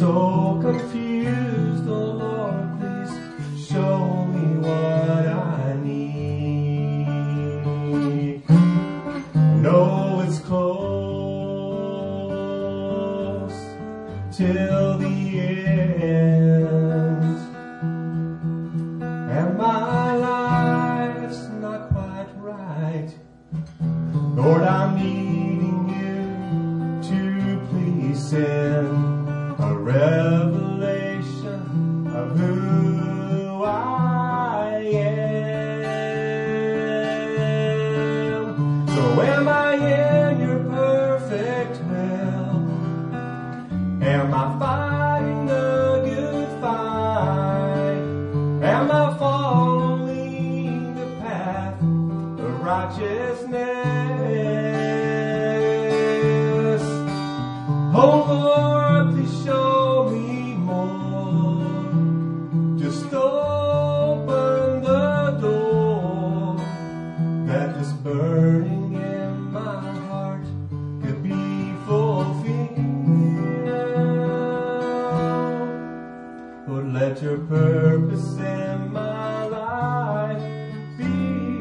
so confused, oh Lord, please show me what I need. I know it's close till the end, and my life's not quite right. Lord, I'm needing you to please send a revelation of who I am. So am I in your perfect will? Am I fighting the good fight? Am I following the path of righteousness? Oh Lord, please show me more. Just open the door that this burning in my heart could be fulfilled. Lord, let your purpose in my life be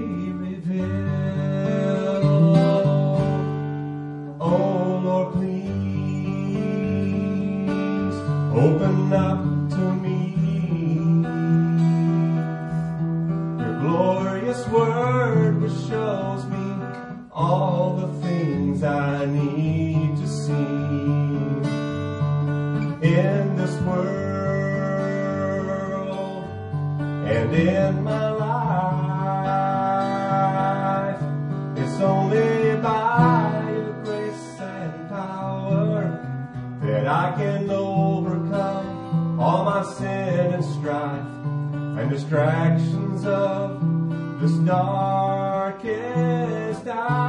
revealed. Oh Lord, please open up to me your glorious word, which shows me all the things I need to see in this world and in my life. It's only by your grace and power that I can overcome all my sin and strife and distractions of this darkest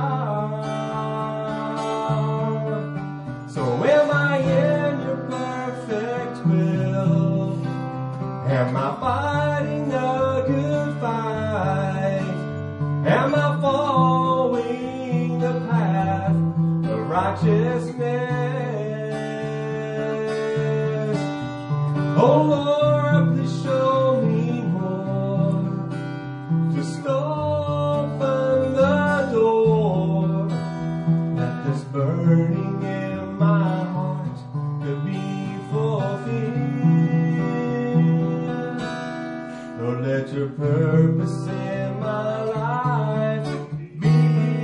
hour. So am I in your perfect will? Am I fighting the good fight? Am I following the path of righteousness? Oh Lord, please show me more. Just open the door that this burning in my heart could be fulfilled. Lord, let your purpose in my life be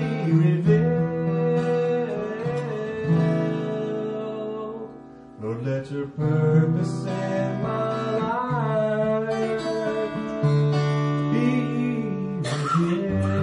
revealed. Lord, let your purpose in my life be revealed.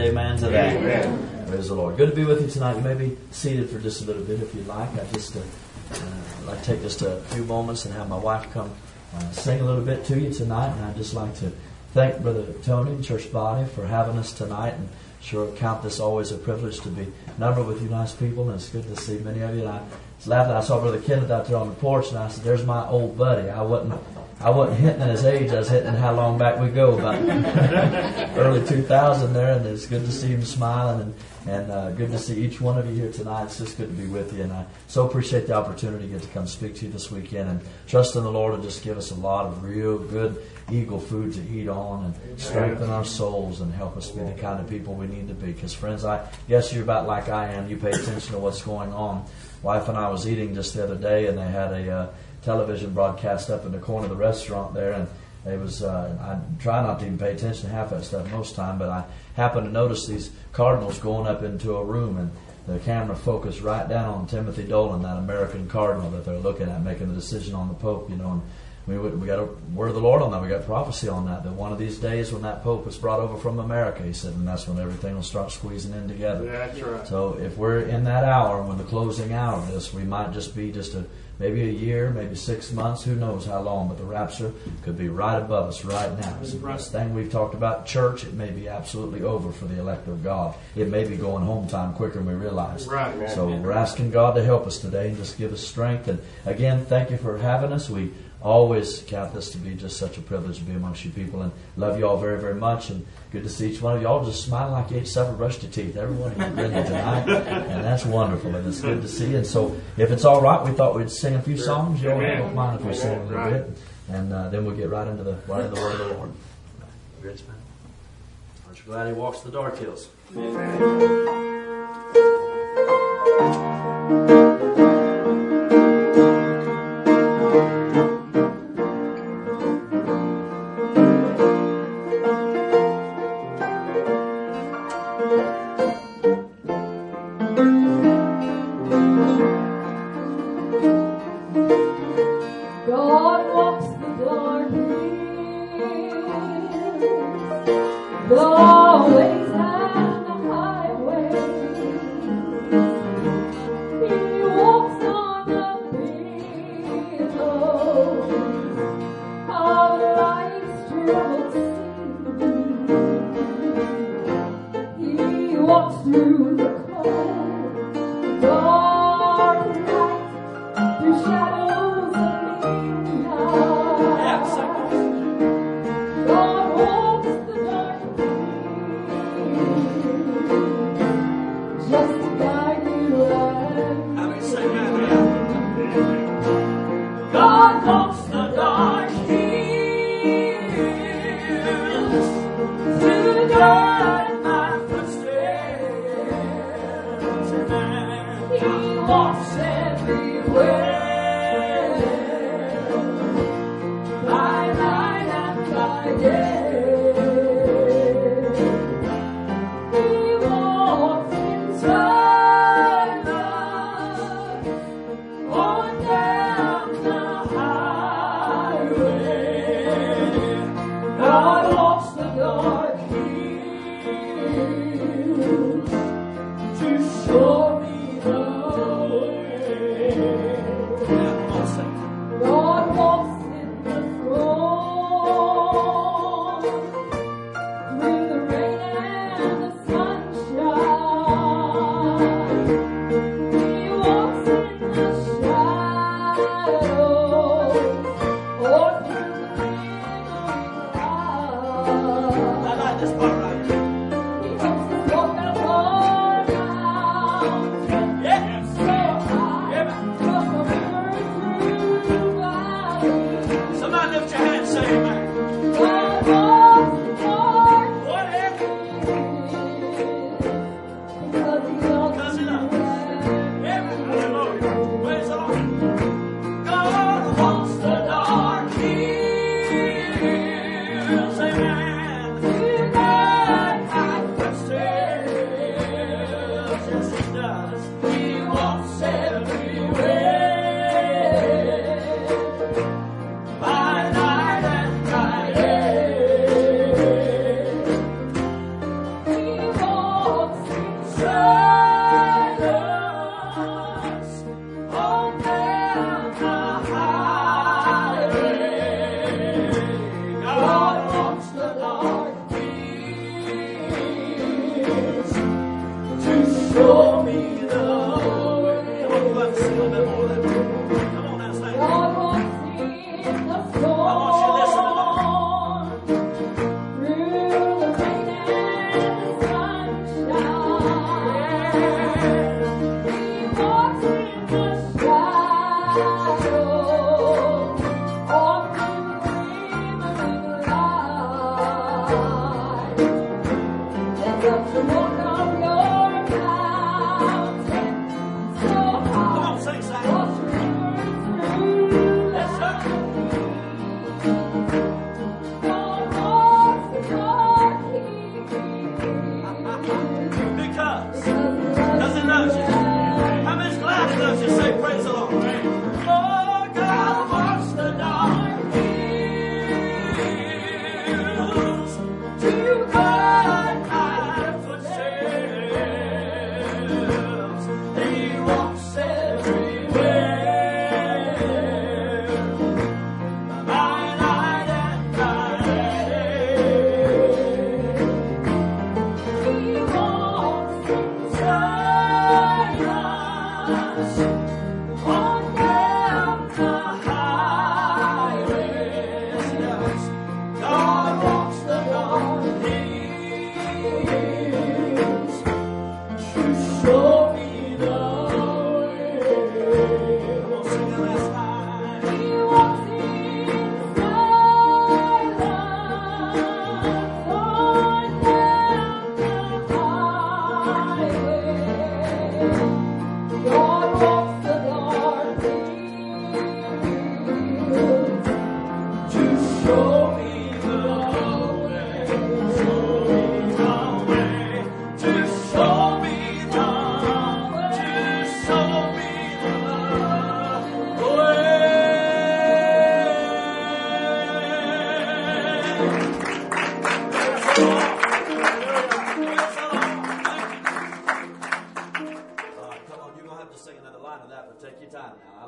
amen to that. Amen. Praise the Lord. Good to be with you tonight. You may be seated for just a little bit if you'd like. I'd like to take just a few moments and have my wife come sing a little bit to you tonight. And I'd just like to thank Brother Tony and church body for having us tonight. And sure count this always a privilege to be numbered with you nice people. And it's good to see many of you. And I was laughing. I saw Brother Kenneth out there on the porch, and I said, "There's my old buddy." I wasn't hitting at his age. I was hitting how long back we go, about early 2000 there. And it's good to see him smiling, and good to see each one of you here tonight. It's just good to be with you, and I so appreciate the opportunity to get to come speak to you this weekend, and trust in the Lord to just give us a lot of real good eagle food to eat on and strengthen our souls and help us be the kind of people we need to be. Because friends, I guess you're about like I am. You pay attention to what's going on. Wife and I was eating just the other day, and they had a television broadcast up in the corner of the restaurant there, and it was I try not to even pay attention to half that stuff most time, but I happened to notice these cardinals going up into a room, and the camera focused right down on Timothy Dolan, that American cardinal that they're looking at, making the decision on the Pope, and we got a word of the Lord on that. We got prophecy on that one of these days when that Pope is brought over from America, he said, and that's when everything will start squeezing in together. That's right. So if we're in that hour, when the closing hour of this, we might just be maybe a year, maybe 6 months, who knows how long, but the rapture could be right above us right now. So this thing we've talked about, church, it may be absolutely over for the elect of God. It may be going home time quicker than we realize. Right. So we're asking God to help us today and just give us strength. And again, thank you for having us. We always count this to be just such a privilege to be amongst you people, and love you all very, very much, and good to see each one of you all just smiling like you ate supper, brushed your teeth. Every one of you grinning tonight, and that's wonderful, and it's good to see you. And so if it's all right, we thought we'd sing a few songs. You all don't mind if we sing a little bit, and then we'll get right into the word of the Lord. Rich man, aren't you glad he walks the dark hills?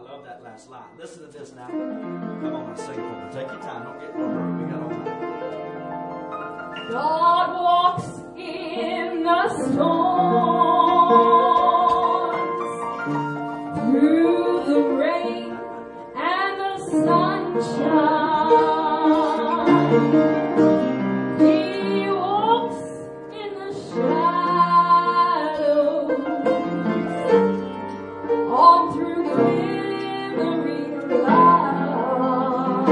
love that last line. Listen to this now. Come on, sing for me. Take your time. Don't get no hurry. We got all night. God walks in the storms, through the rain and the sunshine. He walks in the shadows, on through the glimmering light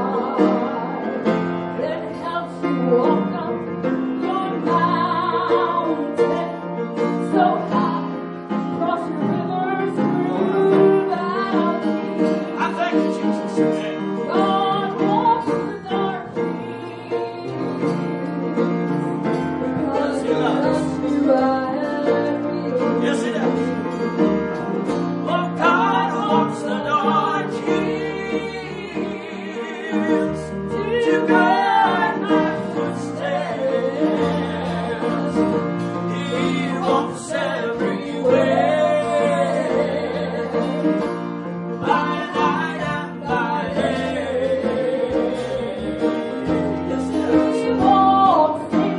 that helps you walk up your mountain so high, cross your rivers through valleys. I thank you, Jesus. Amen. God walks the dark Yes, He does. Yes, He does. Oh, God walks the dark hills to guide my footsteps. He walks everywhere, by night and by day. Yes, He does. He walks in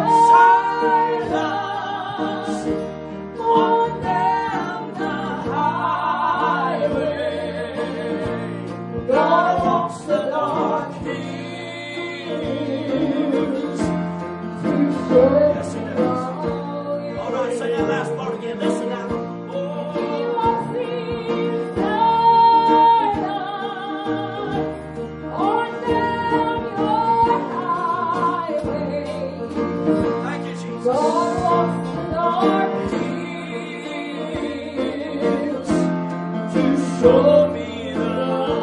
Silence on down the highway. God walks the dark hills. Yes, He does. All right, say that last part again. Listen now. Oh, thank you, Jesus. God walks the dark Hills to show me the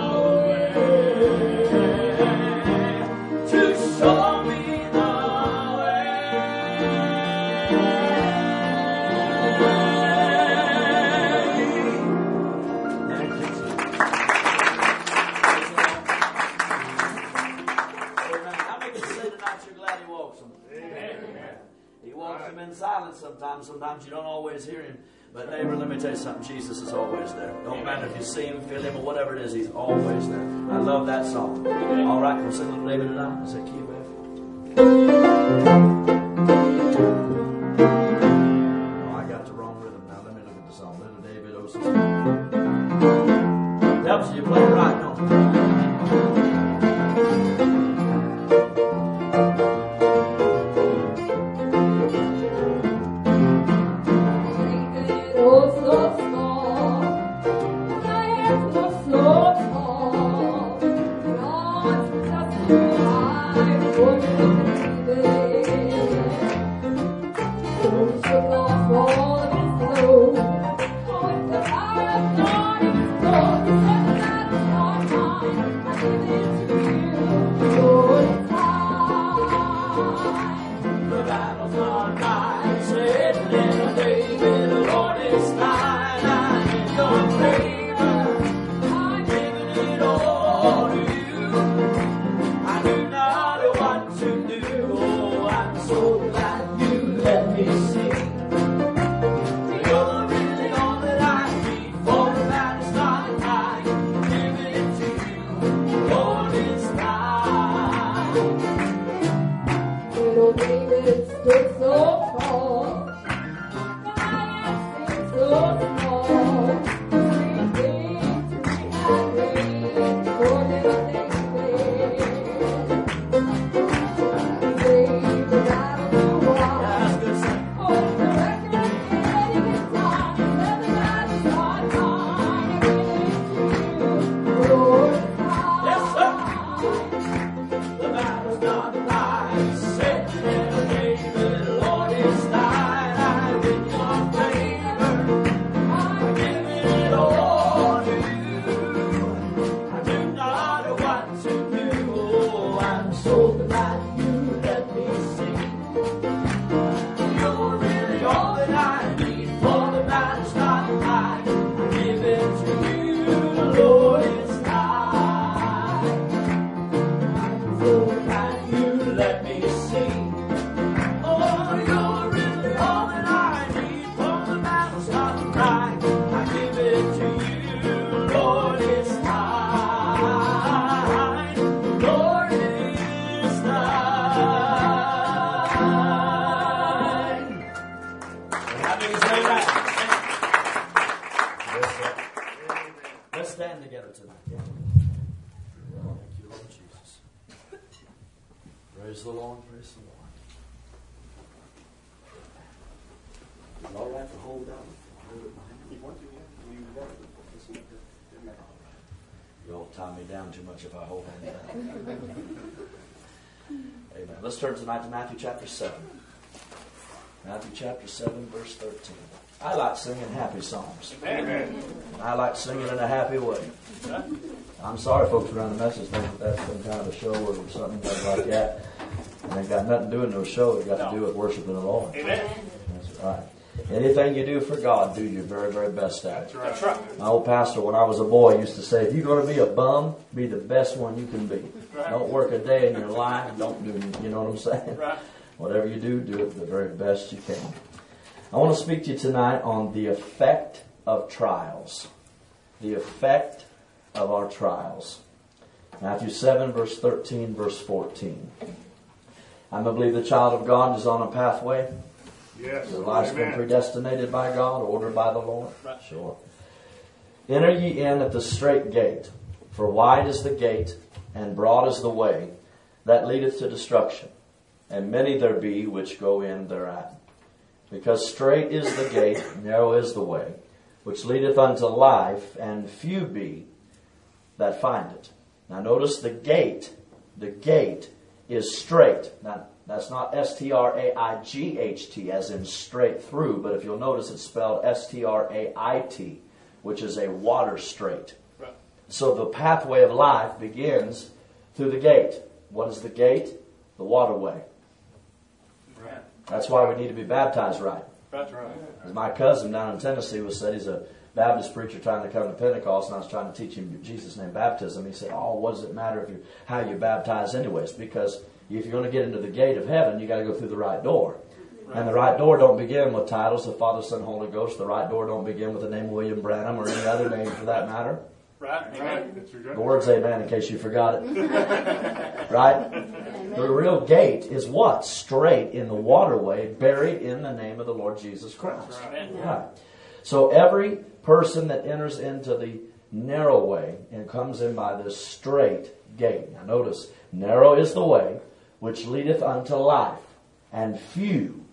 way. To show me the way. Thank you, Jesus. Amen. How many can say tonight you're glad He walks them? Amen. He walks them in silence sometimes. Sometimes you don't always hear Him. But neighbor, let me tell you something. Jesus is always there. Don't matter if you see Him, feel Him, or whatever it is. He's always there. I love that song. All right, we'll sing Little David tonight. I say, keep it. Oh, I got the wrong rhythm now. Let me look at the song. Little David, oh, so sweet. Helps you play it right, don't it? I tonight. Yeah. Thank you, Lord Jesus. Praise the Lord. Praise the Lord. Is it all right to hold down? If you want to, yeah. You got it. You'll tie me down too much if I hold on down. Amen. Let's turn tonight to Matthew chapter 7. Matthew chapter 7, verse 13. I like singing happy songs. Amen. And I like singing in a happy way. I'm sorry folks around the message think that that's some kind of a show or something like that. And it got nothing to do with no show. It got to do with worshiping the Lord. Amen. That's right. Anything you do for God, do your very, very best at it. That's right. My old pastor, when I was a boy, used to say, if you're going to be a bum, be the best one you can be. Right. Don't work a day in your life and don't do, you know what I'm saying? Right. Whatever you do, do it the very best you can. I want to speak to you tonight on the effect of trials. The effect of our trials. Matthew 7, verse 13, verse 14. I believe the child of God is on a pathway. Yes. Your life's been predestinated by God, ordered by the Lord. Right. Sure. Enter ye in at the strait gate, for wide is the gate, and broad is the way that leadeth to destruction, and many there be which go in thereat. Because strait is the gate, narrow is the way, which leadeth unto life, and few be that find it. Now notice the gate is straight. Now that's not S-T-R-A-I-G-H-T as in straight through, but if you'll notice it's spelled S-T-R-A-I-T, which is a water strait. Right. So the pathway of life begins through the gate. What is the gate? The waterway. Right. That's why we need to be baptized right. That's right. As my cousin down in Tennessee was said, he's a Baptist preacher trying to come to Pentecost, and I was trying to teach him Jesus' name baptism. He said, "Oh, what does it matter how you baptize anyways? Because if you're going to get into the gate of heaven, you got to go through the right door. Right. And the right door don't begin with titles of Father, Son, Holy Ghost. The right door don't begin with the name of William Branham or any other name for that matter. Right. Right. The word's amen in case you forgot it. Right? The real gate is what? Straight in the waterway, buried in the name of the Lord Jesus Christ. Right. So every person that enters into the narrow way and comes in by this straight gate. Now notice, narrow is the way which leadeth unto life, and few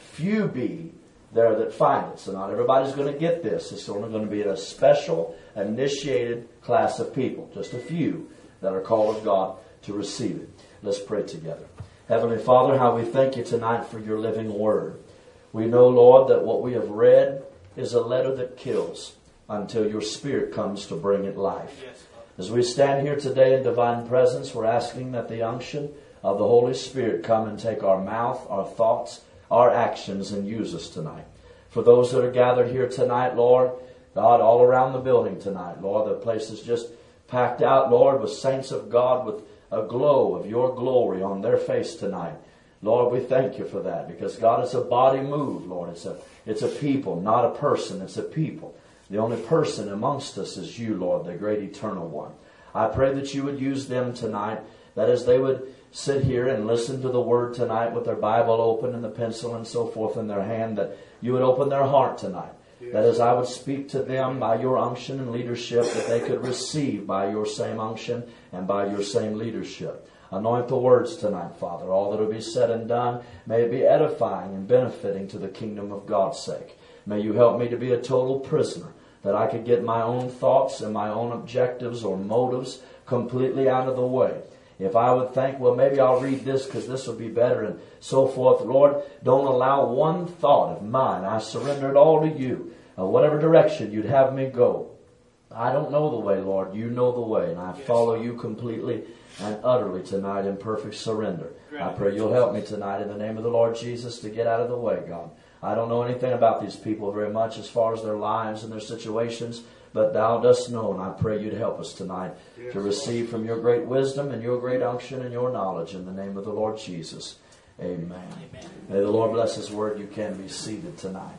be there that find it. So not everybody's going to get this. It's only going to be a special, initiated class of people. Just a few that are called of God to receive it. Let's pray together. Heavenly Father, how we thank you tonight for your living word. We know, Lord, that what we have read is a letter that kills until your Spirit comes to bring it life. Yes. As we stand here today in divine presence, we're asking that the unction of the Holy Spirit come and take our mouth, our thoughts, our actions, and use us tonight. For those that are gathered here tonight, Lord, God, all around the building tonight, Lord, the place is just packed out, Lord, with saints of God with a glow of your glory on their face tonight. Lord, we thank you for that, because God, it's a body move, Lord. It's a people, not a person. It's a people. The only person amongst us is you, Lord, the great eternal one. I pray that you would use them tonight, that as they would sit here and listen to the word tonight with their Bible open and the pencil and so forth in their hand, that you would open their heart tonight. Yes. That as I would speak to them by your unction and leadership, that they could receive by your same unction and by your same leadership. Anoint the words tonight, Father. All that will be said and done, may it be edifying and benefiting to the kingdom of God's sake. May you help me to be a total prisoner, that I could get my own thoughts and my own objectives or motives completely out of the way. If I would think, well, maybe I'll read this because this will be better and so forth. Lord, don't allow one thought of mine. I surrender it all to you. Whatever direction you'd have me go. I don't know the way, Lord. You know the way, and I follow you completely and utterly tonight in perfect surrender. I pray you'll help me tonight in the name of the Lord Jesus to get out of the way, God. I don't know anything about these people very much as far as their lives and their situations, but thou dost know, and I pray you'd help us tonight to receive from your great wisdom and your great unction and your knowledge in the name of the Lord Jesus. Amen. May the Lord bless his word. You can be seated tonight.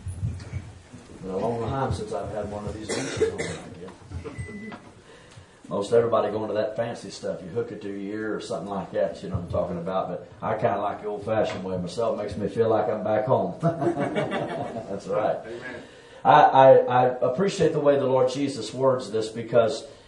It's been a long time since I've had one of these meetings on again. Most everybody going to that fancy stuff. You hook it to your ear or something like that, you know what I'm talking about. But I kind of like the old-fashioned way myself. It makes me feel like I'm back home. That's right. Amen. I appreciate the way the Lord Jesus words this, because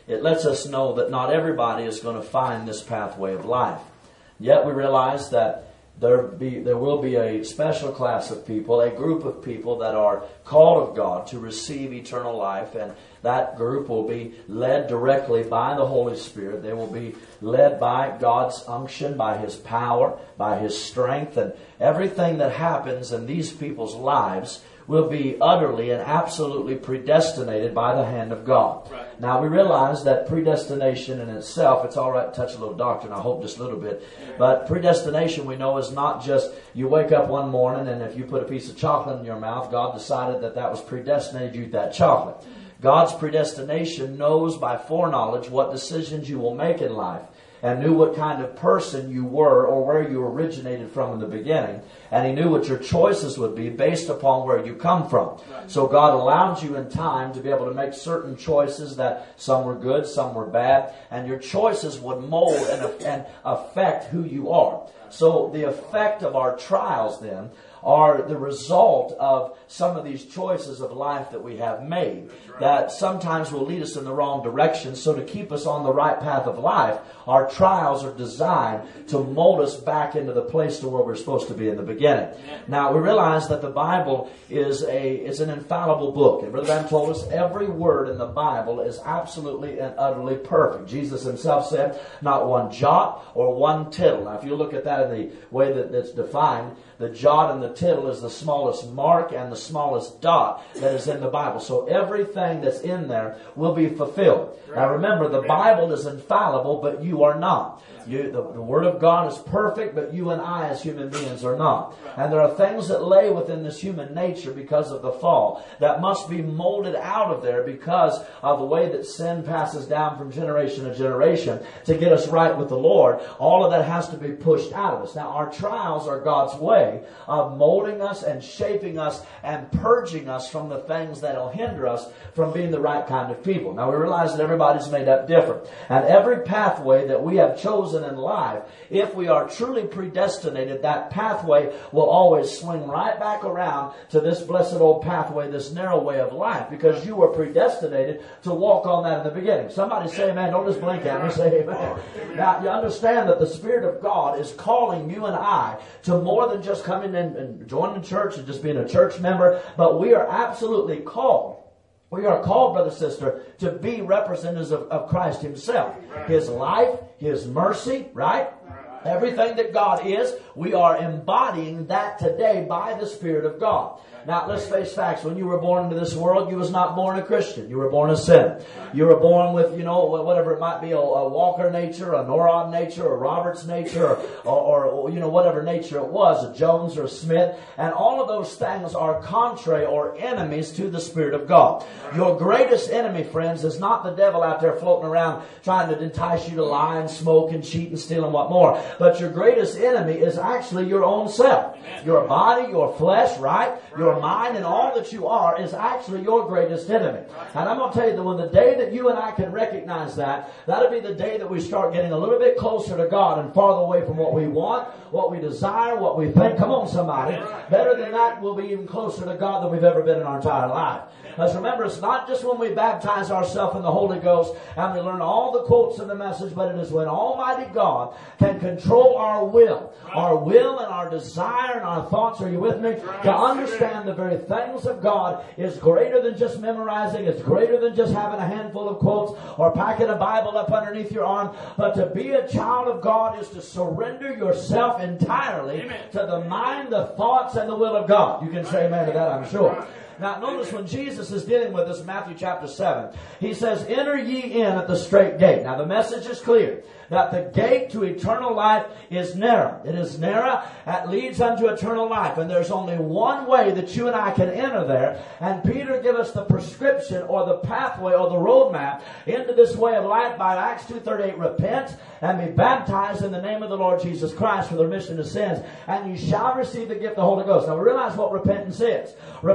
it lets us know that not everybody is going to find this pathway of life. Yet we realize that there will be a special class of people, a group of people that are called of God to receive eternal life, and that group will be led directly by the Holy Spirit. They will be led by God's unction, by His power, by His strength, and everything that happens in these people's lives will be utterly and absolutely predestinated by the hand of God. Right. Now we realize that predestination in itself, it's all right to touch a little doctrine, I hope just a little bit, but predestination we know is not just you wake up one morning and if you put a piece of chocolate in your mouth, God decided that was predestinated you to eat that chocolate. God's predestination knows by foreknowledge what decisions you will make in life, and knew what kind of person you were or where you originated from in the beginning. And He knew what your choices would be based upon where you come from. Right. So God allowed you in time to be able to make certain choices that some were good, some were bad, and your choices would mold and affect who you are. So the effect of our trials then are the result of some of these choices of life that we have made that sometimes will lead us in the wrong direction. So to keep us on the right path of life, our trials are designed to mold us back into the place to where we're supposed to be in the beginning. Now we realize that the Bible is an infallible book. And Brother Branham told us every word in the Bible is absolutely and utterly perfect. Jesus Himself said, not one jot or one tittle. Now if you look at that in the way that it's defined, the jot and the tittle is the smallest mark and the smallest dot that is in the Bible. So everything that's in there will be fulfilled. Now remember, the Bible is infallible, but you are not. The Word of God is perfect, but you and I as human beings are not. And there are things that lay within this human nature because of the fall that must be molded out of there because of the way that sin passes down from generation to generation to get us right with the Lord. All of that has to be pushed out of us. Now our trials are God's way of molding us and shaping us and purging us from the things that will hinder us from being the right kind of people. Now we realize that everybody's made up different. And every pathway that we have chosen in life, if we are truly predestinated, that pathway will always swing right back around to this blessed old pathway, this narrow way of life, because you were predestinated to walk on that in the beginning. Somebody say amen. Don't just blink at me. Say amen. Now you understand that the Spirit of God is calling you and I to more than just coming in and joining the church and just being a church member, but we are absolutely called. We are called, brother, sister, to be representatives of Christ Himself. His life, His mercy, right? Everything that God is, we are embodying that today by the Spirit of God. Now, let's face facts. When you were born into this world, you was not born a Christian. You were born a sinner. You were born with, whatever it might be, a Walker nature, a Norod nature, a Roberts nature, or whatever nature it was, a Jones or a Smith. And all of those things are contrary or enemies to the Spirit of God. Your greatest enemy, friends, is not the devil out there floating around trying to entice you to lie and smoke and cheat and steal and what more. But your greatest enemy is actually your own self. Your body, your flesh, right? Your mind and all that you are is actually your greatest enemy. And I'm going to tell you that when the day that you and I can recognize that, that'll be the day that we start getting a little bit closer to God and farther away from what we want, what we desire, what we think. Come on, somebody. Better than that, we'll be even closer to God than we've ever been in our entire life. Let's remember, it's not just when we baptize ourselves in the Holy Ghost and we learn all the quotes in the message, but it is when Almighty God can control our will and our desire and our thoughts. Are you with me? To understand the very things of God is greater than just memorizing. It's greater than just having a handful of quotes or packing a Bible up underneath your arm. But to be a child of God is to surrender yourself entirely to the mind, the thoughts, and the will of God. You can say amen to that, I'm sure. Now notice when Jesus is dealing with this, Matthew chapter 7, He says, enter ye in at the straight gate. Now the message is clear, that the gate to eternal life is narrow. It is narrow, that leads unto eternal life. And there's only one way that you and I can enter there. And Peter gives us the prescription or the pathway or the roadmap into this way of life by Acts 2:38. Repent and be baptized in the name of the Lord Jesus Christ for the remission of sins, and you shall receive the gift of the Holy Ghost. Now we realize what repentance is. Repentance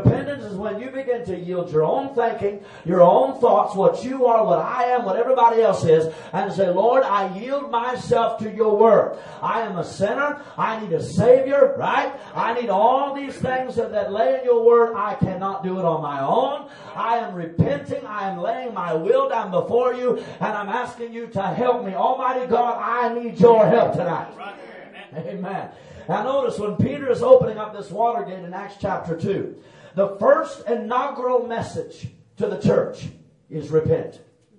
is when you begin to yield your own thinking, your own thoughts, what you are, what I am, what everybody else is, and say, Lord, I yield myself to your word. I am a sinner. I need a Savior, right? I need all these things that lay in your word. I cannot do it on my own. I am repenting. I am laying my will down before you, and I'm asking you to help me. Almighty God, I need your help tonight. Amen. Now notice when Peter is opening up this water gate in Acts chapter 2, the first inaugural message to the church is repent.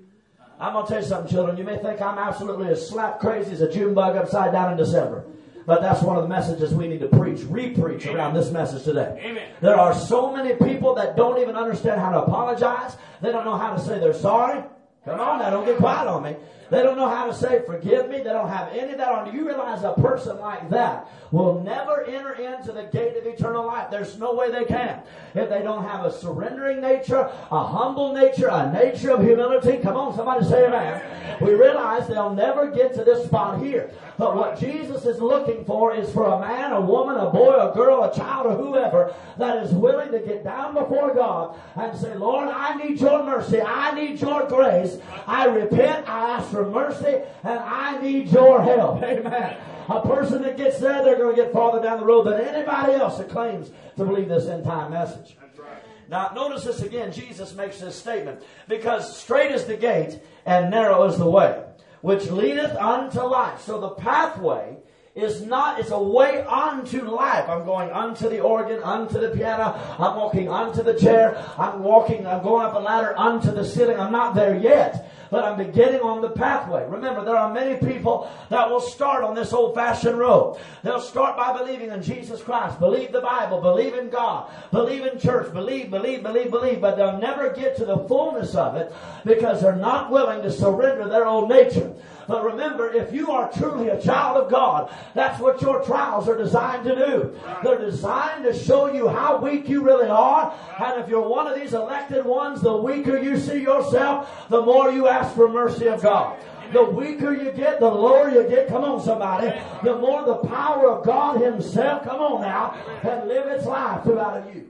I'm going to tell you something, children. You may think I'm absolutely as slap crazy as a June bug upside down in December. But that's one of the messages we need to preach, re-preach around this message today. Amen. There are so many people that don't even understand how to apologize. They don't know how to say they're sorry. Come on now, don't get quiet on me. They don't know how to say forgive me. They don't have any of that on. Do you realize a person like that will never enter into the gate of eternal life? There's no way they can. If they don't have a surrendering nature, a humble nature, a nature of humility. Come on, somebody say amen. We realize they'll never get to this spot here. But what Jesus is looking for is for a man, a woman, a boy, a girl, a child, or whoever that is willing to get down before God and say, Lord, I need your mercy. I need your grace. I repent. I ask for mercy, and I need your help. Amen. A person that gets there, they're going to get farther down the road than anybody else that claims to believe this end time message. That's right. Now, notice this again. Jesus makes this statement. Because straight is the gate, and narrow is the way, which leadeth unto life. So the pathway is not, it's a way unto life. I'm going unto the organ, unto the piano. I'm walking unto the chair. I'm going up a ladder unto the ceiling. I'm not there yet, but I'm beginning on the pathway. Remember, there are many people that will start on this old-fashioned road. They'll start by believing in Jesus Christ, believe the Bible, believe in God, believe in church, believe, but they'll never get to the fullness of it because they're not willing to surrender their old nature. But remember, if you are truly a child of God, that's what your trials are designed to do. They're designed to show you how weak you really are. And if you're one of these elected ones, the weaker you see yourself, the more you ask for mercy of God. The weaker you get, the lower you get. Come on, somebody. The more the power of God Himself, come on now, can live its life throughout of you.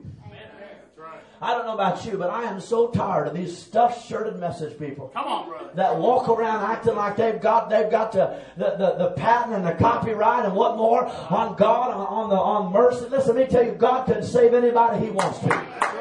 I don't know about you, but I am so tired of these stuffed shirted message people. Come on, brother. That walk around acting like they've got the patent and the copyright and what more on God, on mercy. Listen, let me tell you, God can save anybody He wants to.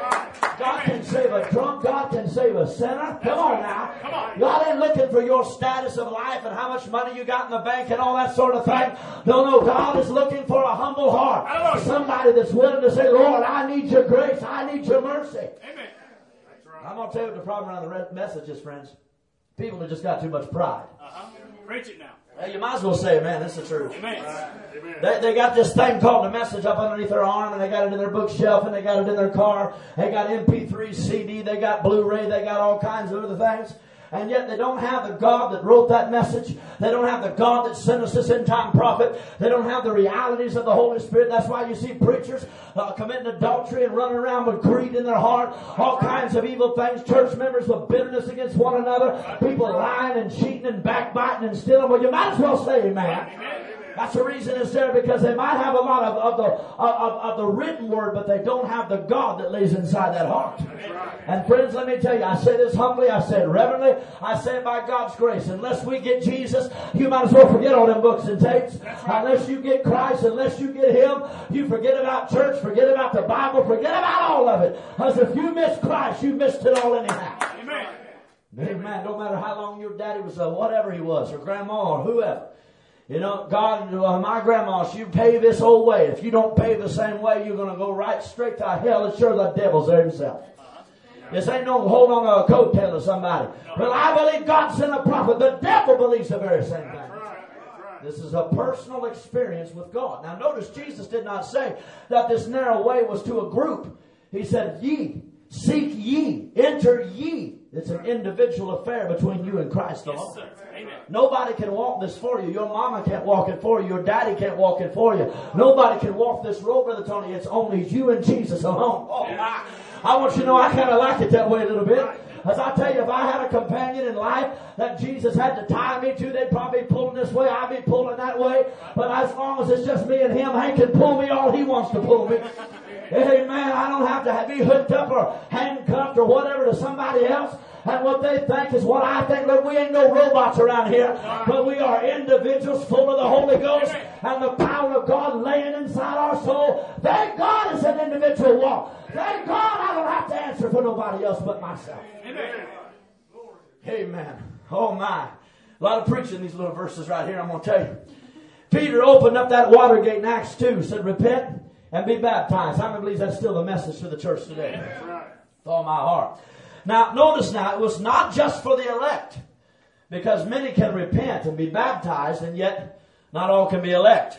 God can save a drunk. God can save a sinner. Come on now. Come on. God ain't looking for your status of life and how much money you got in the bank and all that sort of thing. No, God is looking for a humble heart. Somebody that's willing to say, Lord, I need your grace. I need your mercy. Amen. I'm going to tell you what the problem around the message is, friends. People have just got too much pride. Preach it now. You might as well say, man, that's the truth. Amen. They got this thing called the message up underneath their arm, and they got it in their bookshelf, and they got it in their car. They got MP3, CD, they got Blu-ray, they got all kinds of other things. And yet they don't have the God that wrote that message. They don't have the God that sent us this end-time prophet. They don't have the realities of the Holy Spirit. That's why you see preachers committing adultery and running around with greed in their heart. All kinds of evil things. Church members with bitterness against one another. People lying and cheating and backbiting and stealing. Well, you might as well say amen. That's the reason it's there, because they might have a lot of the written word, but they don't have the God that lays inside that heart. And friends, let me tell you, I say this humbly, I say it reverently, I say it by God's grace. Unless we get Jesus, you might as well forget all them books and tapes. Unless you get Christ, unless you get Him, you forget about church, forget about the Bible, forget about all of it. Because if you miss Christ, you missed it all anyhow. Amen. Amen. Don't matter how long your daddy was, whatever he was, or grandma, or whoever. You know, God, my grandma, she paved this old way. If you don't pave the same way, you're going to go right straight to hell. It's sure the devil's there himself. This ain't no hold on to a coattail of somebody. Well, I believe God sent a prophet. The devil believes the very same thing. This is a personal experience with God. Now, notice Jesus did not say that this narrow way was to a group. He said, ye, seek ye, enter ye. It's an individual affair between you and Christ the Lord. Nobody can walk this for you. Your mama can't walk it for you. Your daddy can't walk it for you. Nobody can walk this road, Brother Tony. It's only you and Jesus alone. Oh, I want you to know I kind of like it that way a little bit. As I tell you, if I had a companion in life that Jesus had to tie me to, they'd probably be pulling this way, I'd be pulling that way. But as long as it's just me and Him, Hank can pull me all He wants to pull me. Amen. I don't have to be hooked up or handcuffed or whatever to somebody else. And what they think is what I think. Look, we ain't no robots around here, but we are individuals full of the Holy Ghost and the power of God laying inside our soul. Thank God it's an individual walk. Thank God I don't have to answer for nobody else but myself. Amen. Amen. Oh my. A lot of preaching these little verses right here, I'm going to tell you. Peter opened up that water gate in Acts 2, said, repent and be baptized. How many believes that's still the message to the church today? That's right. With all my heart. Now, notice now, it was not just for the elect. Because many can repent and be baptized, and yet not all can be elect.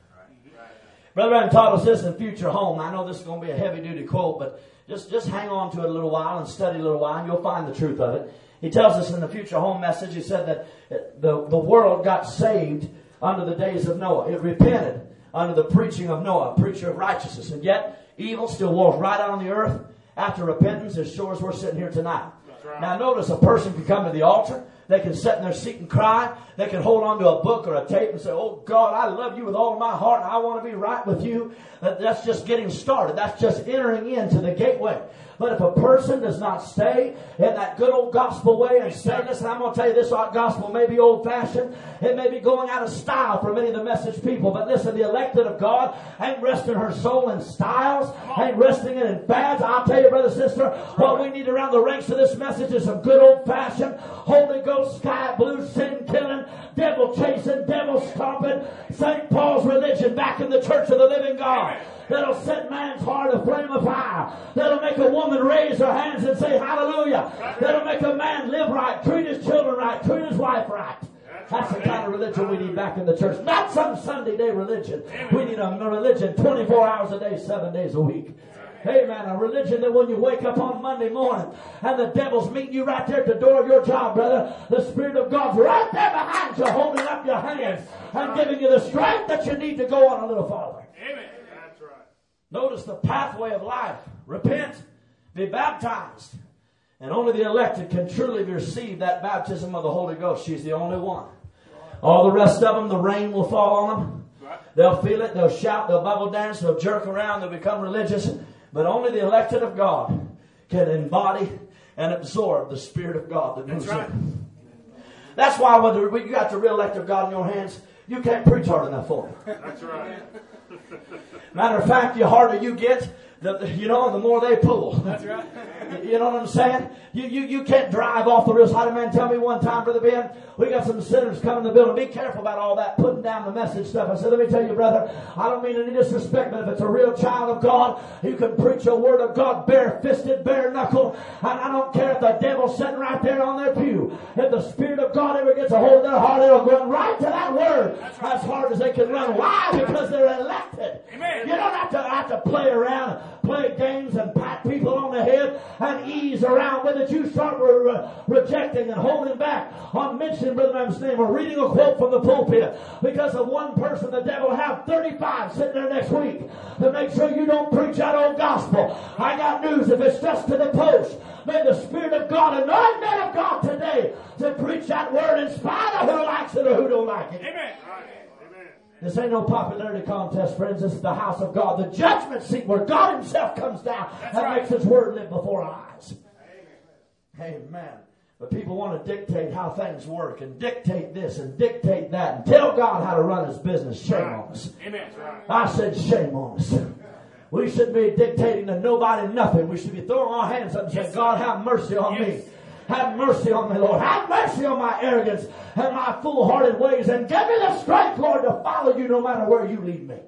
Brother Branham taught us this in Future Home. I know this is going to be a heavy-duty quote, but just hang on to it a little while and study a little while, and you'll find the truth of it. He tells us in the Future Home message, he said that the world got saved under the days of Noah. It repented under the preaching of Noah, preacher of righteousness. And yet, evil still walks right out on the earth after repentance, as sure as we're sitting here tonight. Right. Now, notice a person can come to the altar. They can sit in their seat and cry. They can hold on to a book or a tape and say, oh, God, I love you with all of my heart, and I want to be right with you. That's just getting started. That's just entering into the gateway. But if a person does not stay in that good old gospel way and say, listen, I'm going to tell you this gospel may be old-fashioned. It may be going out of style for many of the message people. But listen, the elected of God ain't resting her soul in styles, ain't resting it in fads. I'll tell you, brother, sister, what we need around the ranks of this message is some good old-fashioned, Holy Ghost, sky blue, sin-killing, devil-chasing, devil-stomping, St. Paul's religion back in the church of the living God. That'll set man's heart aflame of fire. That'll make a woman raise her hands and say hallelujah. That'll make a man live right, treat his children right, treat his wife right. That's the kind of religion we need back in the church. Not some Sunday day religion. We need a religion 24 hours a day, 7 days a week. Amen. A religion that when you wake up on Monday morning and the devil's meeting you right there at the door of your job, brother, the Spirit of God's right there behind you, holding up your hands and giving you the strength that you need to go on a little farther. Amen. That's right. Notice the pathway of life. Repent, be baptized. And only the elected can truly receive that baptism of the Holy Ghost. She's the only one. All the rest of them, the rain will fall on them. They'll feel it, they'll shout, they'll bubble dance, they'll jerk around, they'll become religious. But only the elected of God can embody and absorb the Spirit of God that moves in. That's why when you got the real elect of God in your hands, you can't preach hard enough for them. That's right. Matter of fact, the harder you get, the more they pull. That's right. You know what I'm saying? You can't drive off the rails. I had a man tell me one time, Brother Ben, we got some sinners coming to the building. Be careful about all that putting down the message stuff. I said, let me tell you, brother, I don't mean any disrespect, but if it's a real child of God, you can preach a word of God bare-fisted, bare-knuckled. And I don't care if the devil's sitting right there on their pew. If the Spirit of God ever gets a hold of their heart, it'll run right to that word as hard as they can run. Why? Because they're elected. Amen. You don't have to play around, play games and pat people on the head and ease around with it. You start rejecting and holding back on mentioning Brother Branham's name or reading a quote from the pulpit. Because of one person, the devil will have 35 sitting there next week to make sure you don't preach that old gospel. I got news. If it's just to the post, may the Spirit of God anoint men of God today to preach that word in spite of who likes it or who don't like it. Amen. This ain't no popularity contest, friends. This is the house of God, the judgment seat where God himself comes down and makes his word live before our eyes. Amen. But people want to dictate how things work and dictate this and dictate that and tell God how to run his business. Shame on us. Amen. I said shame on us. We shouldn't be dictating to nobody nothing. We should be throwing our hands up and saying, God, have mercy on me. Have mercy on me, Lord. Have mercy on my arrogance and my foolhardy ways, and give me the strength, Lord, to follow you no matter where you lead me.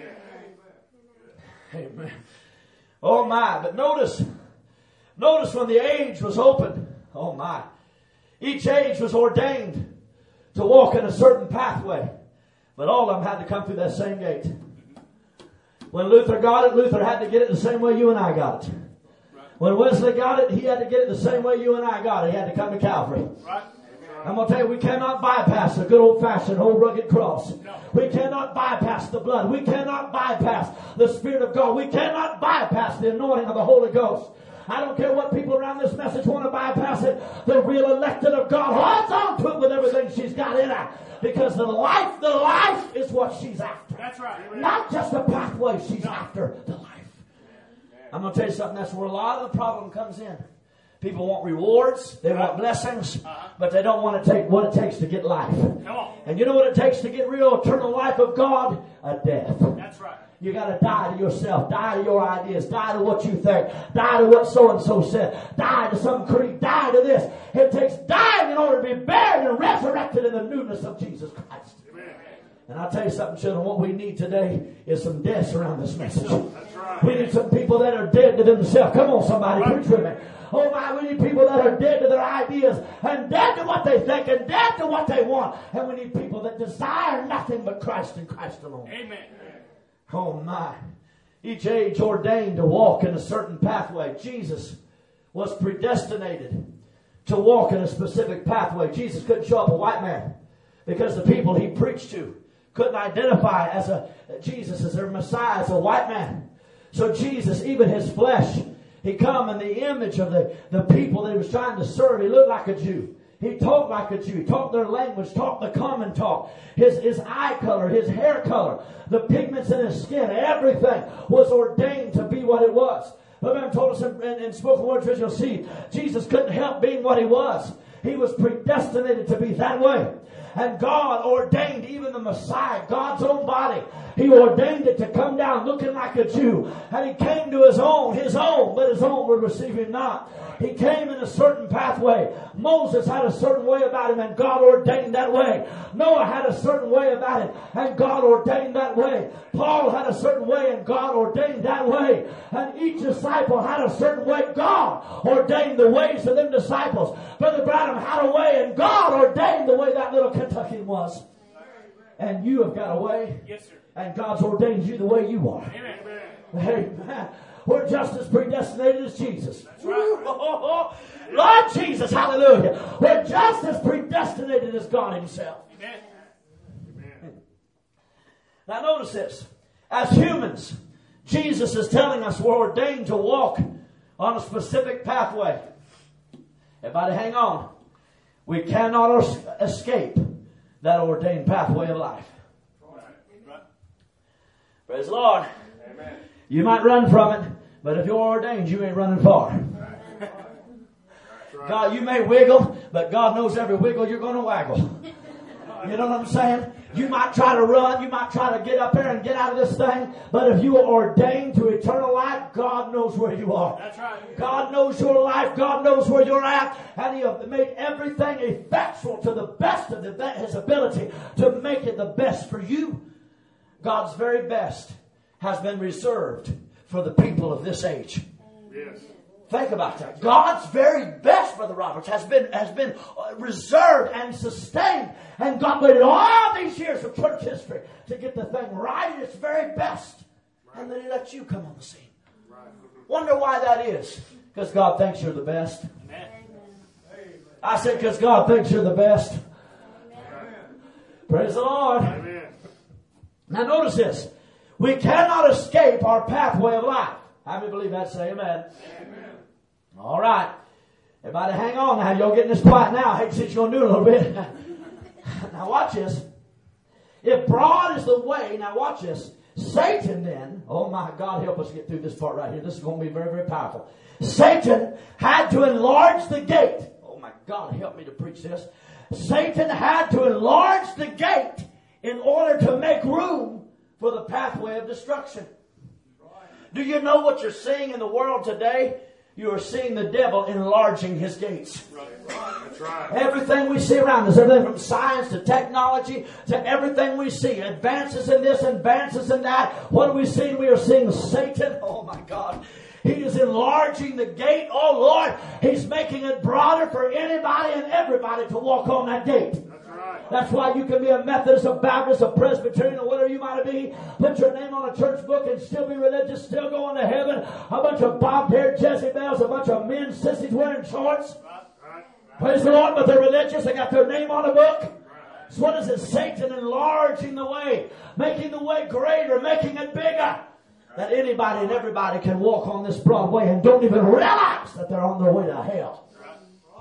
Amen. Oh my, but notice when the age was opened, oh my, each age was ordained to walk in a certain pathway, but all of them had to come through that same gate. When Luther got it, Luther had to get it the same way you and I got it. When Wesley got it, he had to get it the same way you and I got it. He had to come to Calvary. Right. I'm going to tell you, we cannot bypass the good old-fashioned old rugged cross. No. We cannot bypass the blood. We cannot bypass the Spirit of God. We cannot bypass the anointing of the Holy Ghost. I don't care what people around this message want to bypass it. The real elected of God holds on to it with everything she's got in her. Because the life is what she's after. That's right. Not just a pathway, she's after the life. I'm going to tell you something. That's where a lot of the problem comes in. People want rewards. They want blessings. But they don't want to take what it takes to get life. Come on. And you know what it takes to get real eternal life of God? A death. That's right. You got to die to yourself. Die to your ideas. Die to what you think. Die to what so-and-so said. Die to some creed. Die to this. It takes dying in order to be buried and resurrected in the newness of Jesus Christ. Amen. And I'll tell you something, children. What we need today is some deaths around this message. That's right. We need some people that are dead to themselves. Come on, somebody. Preach with me. Oh my, we need people that are dead to their ideas and dead to what they think and dead to what they want. And we need people that desire nothing but Christ and Christ alone. Amen. Oh my. Each age ordained to walk in a certain pathway. Jesus was predestinated to walk in a specific pathway. Jesus couldn't show up a white man because the people he preached to couldn't identify as Jesus as their Messiah, as a white man. So Jesus, even his flesh, he come in the image of the people that he was trying to serve. He looked like a Jew. He talked like a Jew. He talked their language, talked the common talk. His eye color, his hair color, the pigments in his skin, everything was ordained to be what it was. The man told us in spoken word traditional seed, Jesus couldn't help being what he was. He was predestinated to be that way. And God ordained even the Messiah, God's own body. He ordained it to come down looking like a Jew. And he came to his own, but his own would receive him not. He came in a certain pathway. Moses had a certain way about him, and God ordained that way. Noah had a certain way about him, and God ordained that way. Paul had a certain way, and God ordained that way. And each disciple had a certain way. God ordained the ways of them disciples. Brother Branham had a way, and God ordained the way that little Kentuckian was. And you have got a way. Yes, sir. And God's ordained you the way you are. Amen. Amen. We're just as predestinated as Jesus. That's right. Lord Jesus, hallelujah. We're just as predestinated as God himself. Amen. Amen. Now notice this. As humans, Jesus is telling us we're ordained to walk on a specific pathway. Everybody hang on. We cannot escape that ordained pathway of life. Right. Praise the Lord. Amen. You might run from it, but if you're ordained, you ain't running far. God, you may wiggle, but God knows every wiggle you're going to waggle. You know what I'm saying? You might try to run, you might try to get up there and get out of this thing, but if you are ordained to eternal life, God knows where you are. That's right. God knows your life, God knows where you're at, and He has made everything effectual to the best of His ability to make it the best for you. God's very best has been reserved for the people of this age. Yes. Think about that. God's very best, Brother Roberts, has been reserved and sustained. And God waited all these years of church history to get the thing right at its very best. Right. And then He let you come on the scene. Right. Wonder why that is. Because God thinks you're the best. Amen. I said because God thinks you're the best. Amen. Praise the Lord. Amen. Now notice this. We cannot escape our pathway of life. How many believe that? Say amen. Amen. All right. Everybody hang on now. Y'all getting this quiet now. I hate to see you going to do a little bit. Now watch this. If broad is the way, now watch this. Satan then, oh my God, help us get through this part right here. This is going to be very, very powerful. Satan had to enlarge the gate. Oh my God, help me to preach this. Satan had to enlarge the gate in order to make room for the pathway of destruction. Do you know what you're seeing in the world today? You are seeing the devil enlarging his gates. That's right. Everything we see around us, everything from science to technology to everything we see, advances in this, advances in that. What are we seeing? We are seeing Satan. Oh my God. He is enlarging the gate. Oh Lord, He's making it broader for anybody and everybody to walk on that gate. That's why you can be a Methodist, a Baptist, a Presbyterian, or whatever you might be. Put your name on a church book and still be religious, still go into heaven. A bunch of bobbed-haired Jezebels, a bunch of men, sissies wearing shorts. Praise the Lord, but they're religious. They got their name on a book. So what is it? Satan enlarging the way, making the way greater, making it bigger. That anybody and everybody can walk on this broad way and don't even realize that they're on their way to hell.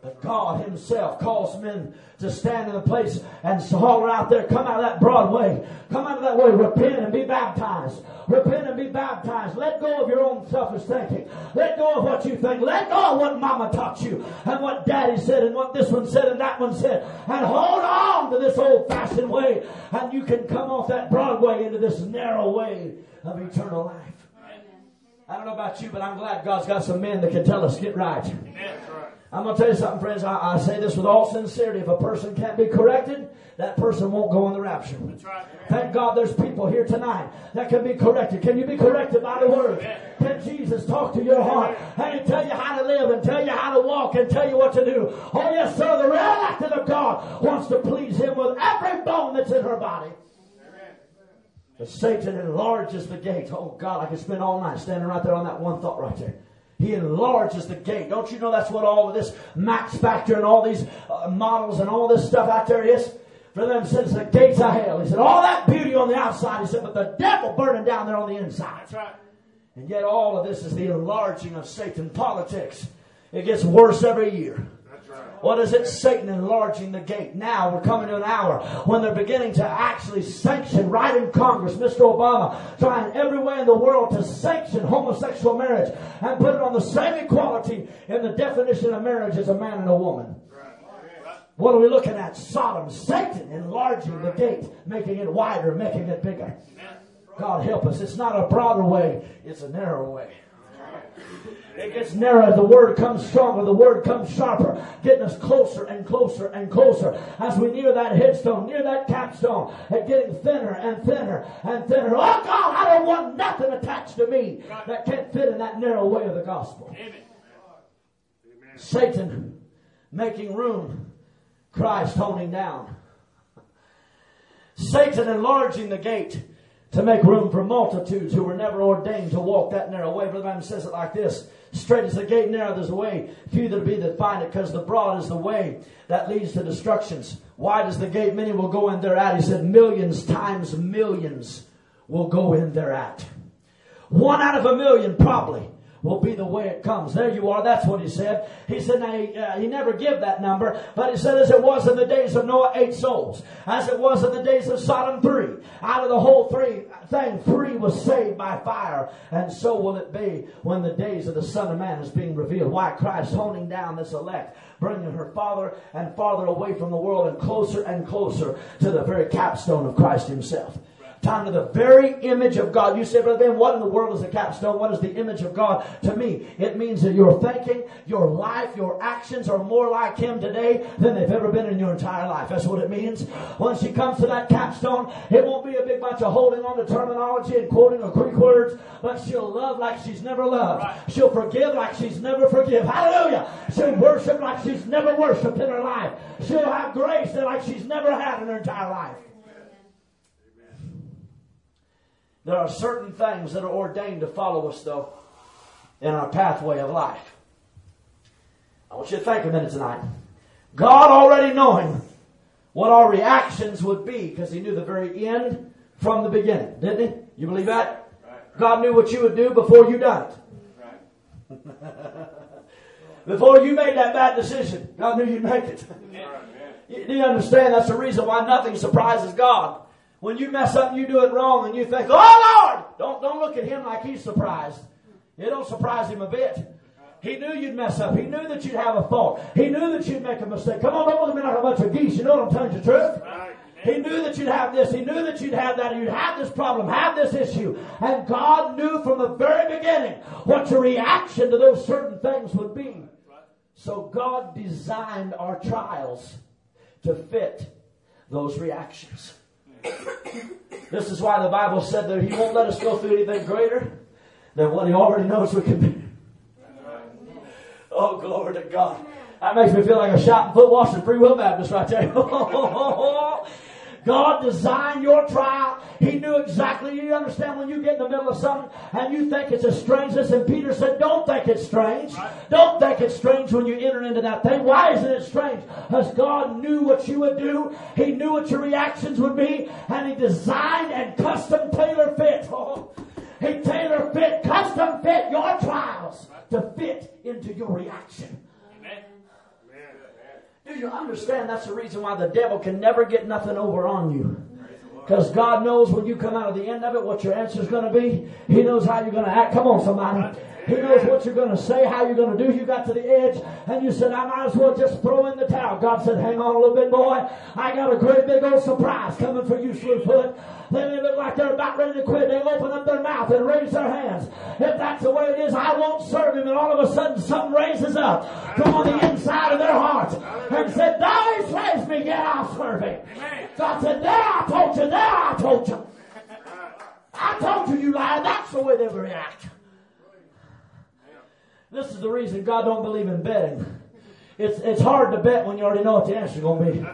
But God Himself calls men to stand in the place and holler out there, come out of that broad way. Come out of that way. Repent and be baptized. Repent and be baptized. Let go of your own selfish thinking. Let go of what you think. Let go of what mama taught you and what daddy said and what this one said and that one said. And hold on to this old-fashioned way. And you can come off that broad way into this narrow way of eternal life. I don't know about you, but I'm glad God's got some men that can tell us, get right. I'm going to tell you something, friends. I say this with all sincerity. If a person can't be corrected, that person won't go in the rapture. Thank God there's people here tonight that can be corrected. Can you be corrected by the Word? Can Jesus talk to your heart and tell you how to live and tell you how to walk and tell you what to do? Oh, yes, sir. The real elected of God wants to please Him with every bone that's in her body. But Satan enlarges the gate. Oh, God, I could spend all night standing right there on that one thought right there. He enlarges the gate. Don't you know that's what all of this Max Factor and all these models and all this stuff out there is? For them says the gates of hell. He said, all that beauty on the outside. He said, but the devil burning down there on the inside. That's right. And yet all of this is the enlarging of Satan politics. It gets worse every year. What is it? Satan enlarging the gate. Now we're coming to an hour when they're beginning to actually sanction, right in Congress, Mr. Obama trying every way in the world to sanction homosexual marriage and put it on the same equality in the definition of marriage as a man and a woman. What are we looking at? Sodom, Satan enlarging the gate, making it wider, making it bigger. God help us. It's not a broader way, it's a narrow way. It gets narrower. The Word comes stronger. The Word comes sharper. Getting us closer and closer and closer. As we near that headstone, near that capstone. And getting thinner and thinner and thinner. Oh God, I don't want nothing attached to me that can't fit in that narrow way of the gospel. Amen. Satan making room. Christ honing down. Satan enlarging the gate to make room for multitudes who were never ordained to walk that narrow way. Brother Branham says it like this. Straight is the gate, narrow there's a way. Few there be that find it, because the broad is the way that leads to destructions. Wide is the gate, many will go in thereat. He said millions times millions will go in thereat. 1 out of a million probably will be the way it comes. There you are. That's what he said. He said, now, he never gave that number, but he said, as it was in the days of Noah, 8 souls. As it was in the days of Sodom, 3. Out of the whole 3 was saved by fire. And so will it be when the days of the Son of Man is being revealed. Why? Christ honing down this elect, bringing her farther and farther away from the world and closer to the very capstone of Christ Himself. Time to the very image of God. You say, Brother Ben, what in the world is a capstone? What is the image of God to me? It means that your thinking, your life, your actions are more like Him today than they've ever been in your entire life. That's what it means. When she comes to that capstone, it won't be a big bunch of holding on to terminology and quoting of Greek words, but she'll love like she's never loved. She'll forgive like she's never forgiven. Hallelujah. She'll worship like she's never worshipped in her life. She'll have grace like she's never had in her entire life. There are certain things that are ordained to follow us, though, in our pathway of life. I want you to think a minute tonight. God already knowing what our reactions would be, because He knew the very end from the beginning, didn't He? You believe that? Right. God knew what you would do before you done it. Right. Before you made that bad decision, God knew you'd make it. Do you understand? That's the reason why nothing surprises God. When you mess up and you do it wrong and you think, oh Lord, don't look at Him like He's surprised. It don't surprise Him a bit. He knew you'd mess up. He knew that you'd have a fault. He knew that you'd make a mistake. Come on, don't look at me like a bunch of geese. You know what I'm telling you the truth? He knew that you'd have this. He knew that you'd have that. You'd have this problem, have this issue. And God knew from the very beginning what your reaction to those certain things would be. So God designed our trials to fit those reactions. This is why the Bible said that He won't let us go through anything greater than what He already knows we can be. Oh, glory to God. That makes me feel like a shot and foot washing Free Will Baptist right there. God designed your trial. He knew exactly. You understand when you get in the middle of something and you think it's a strangeness, and Peter said, don't think it's strange. Don't think it's strange when you enter into that thing. Why isn't it strange? Because God knew what you would do. He knew what your reactions would be, and He designed and custom tailor fit. Oh, He tailor fit, custom fit your trials to fit into your reaction. Amen. Do you understand that's the reason why the devil can never get nothing over on you? Because God knows when you come out of the end of it what your answer is going to be. He knows how you're going to act. Come on, somebody. He knows what you're going to say, how you're going to do. You got to the edge and you said, I might as well just throw in the towel. God said, hang on a little bit, boy. I got a great big old surprise coming for you, Slewfoot. Then they look like they're about ready to quit. They open up their mouth and raise their hands. If that's the way it is, I won't serve him. And all of a sudden something raises up from on the inside of their hearts and said, though he slays me, yet I'll serve him. God said, there I told you, there I told you. I told you, you liar. That's the way they react. This is the reason God don't believe in betting. It's hard to bet when you already know what the answer is going to be.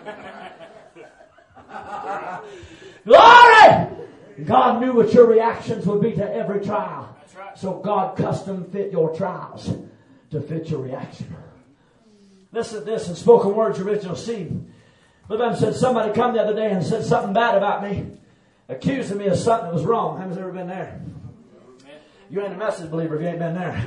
Glory! God knew what your reactions would be to every trial. So God custom fit your trials to fit your reaction. Listen to this in Spoken Words Original Seed. But said somebody come the other day and said something bad about me, accusing me of something that was wrong. How many's ever been there? You ain't a message believer if you ain't been there.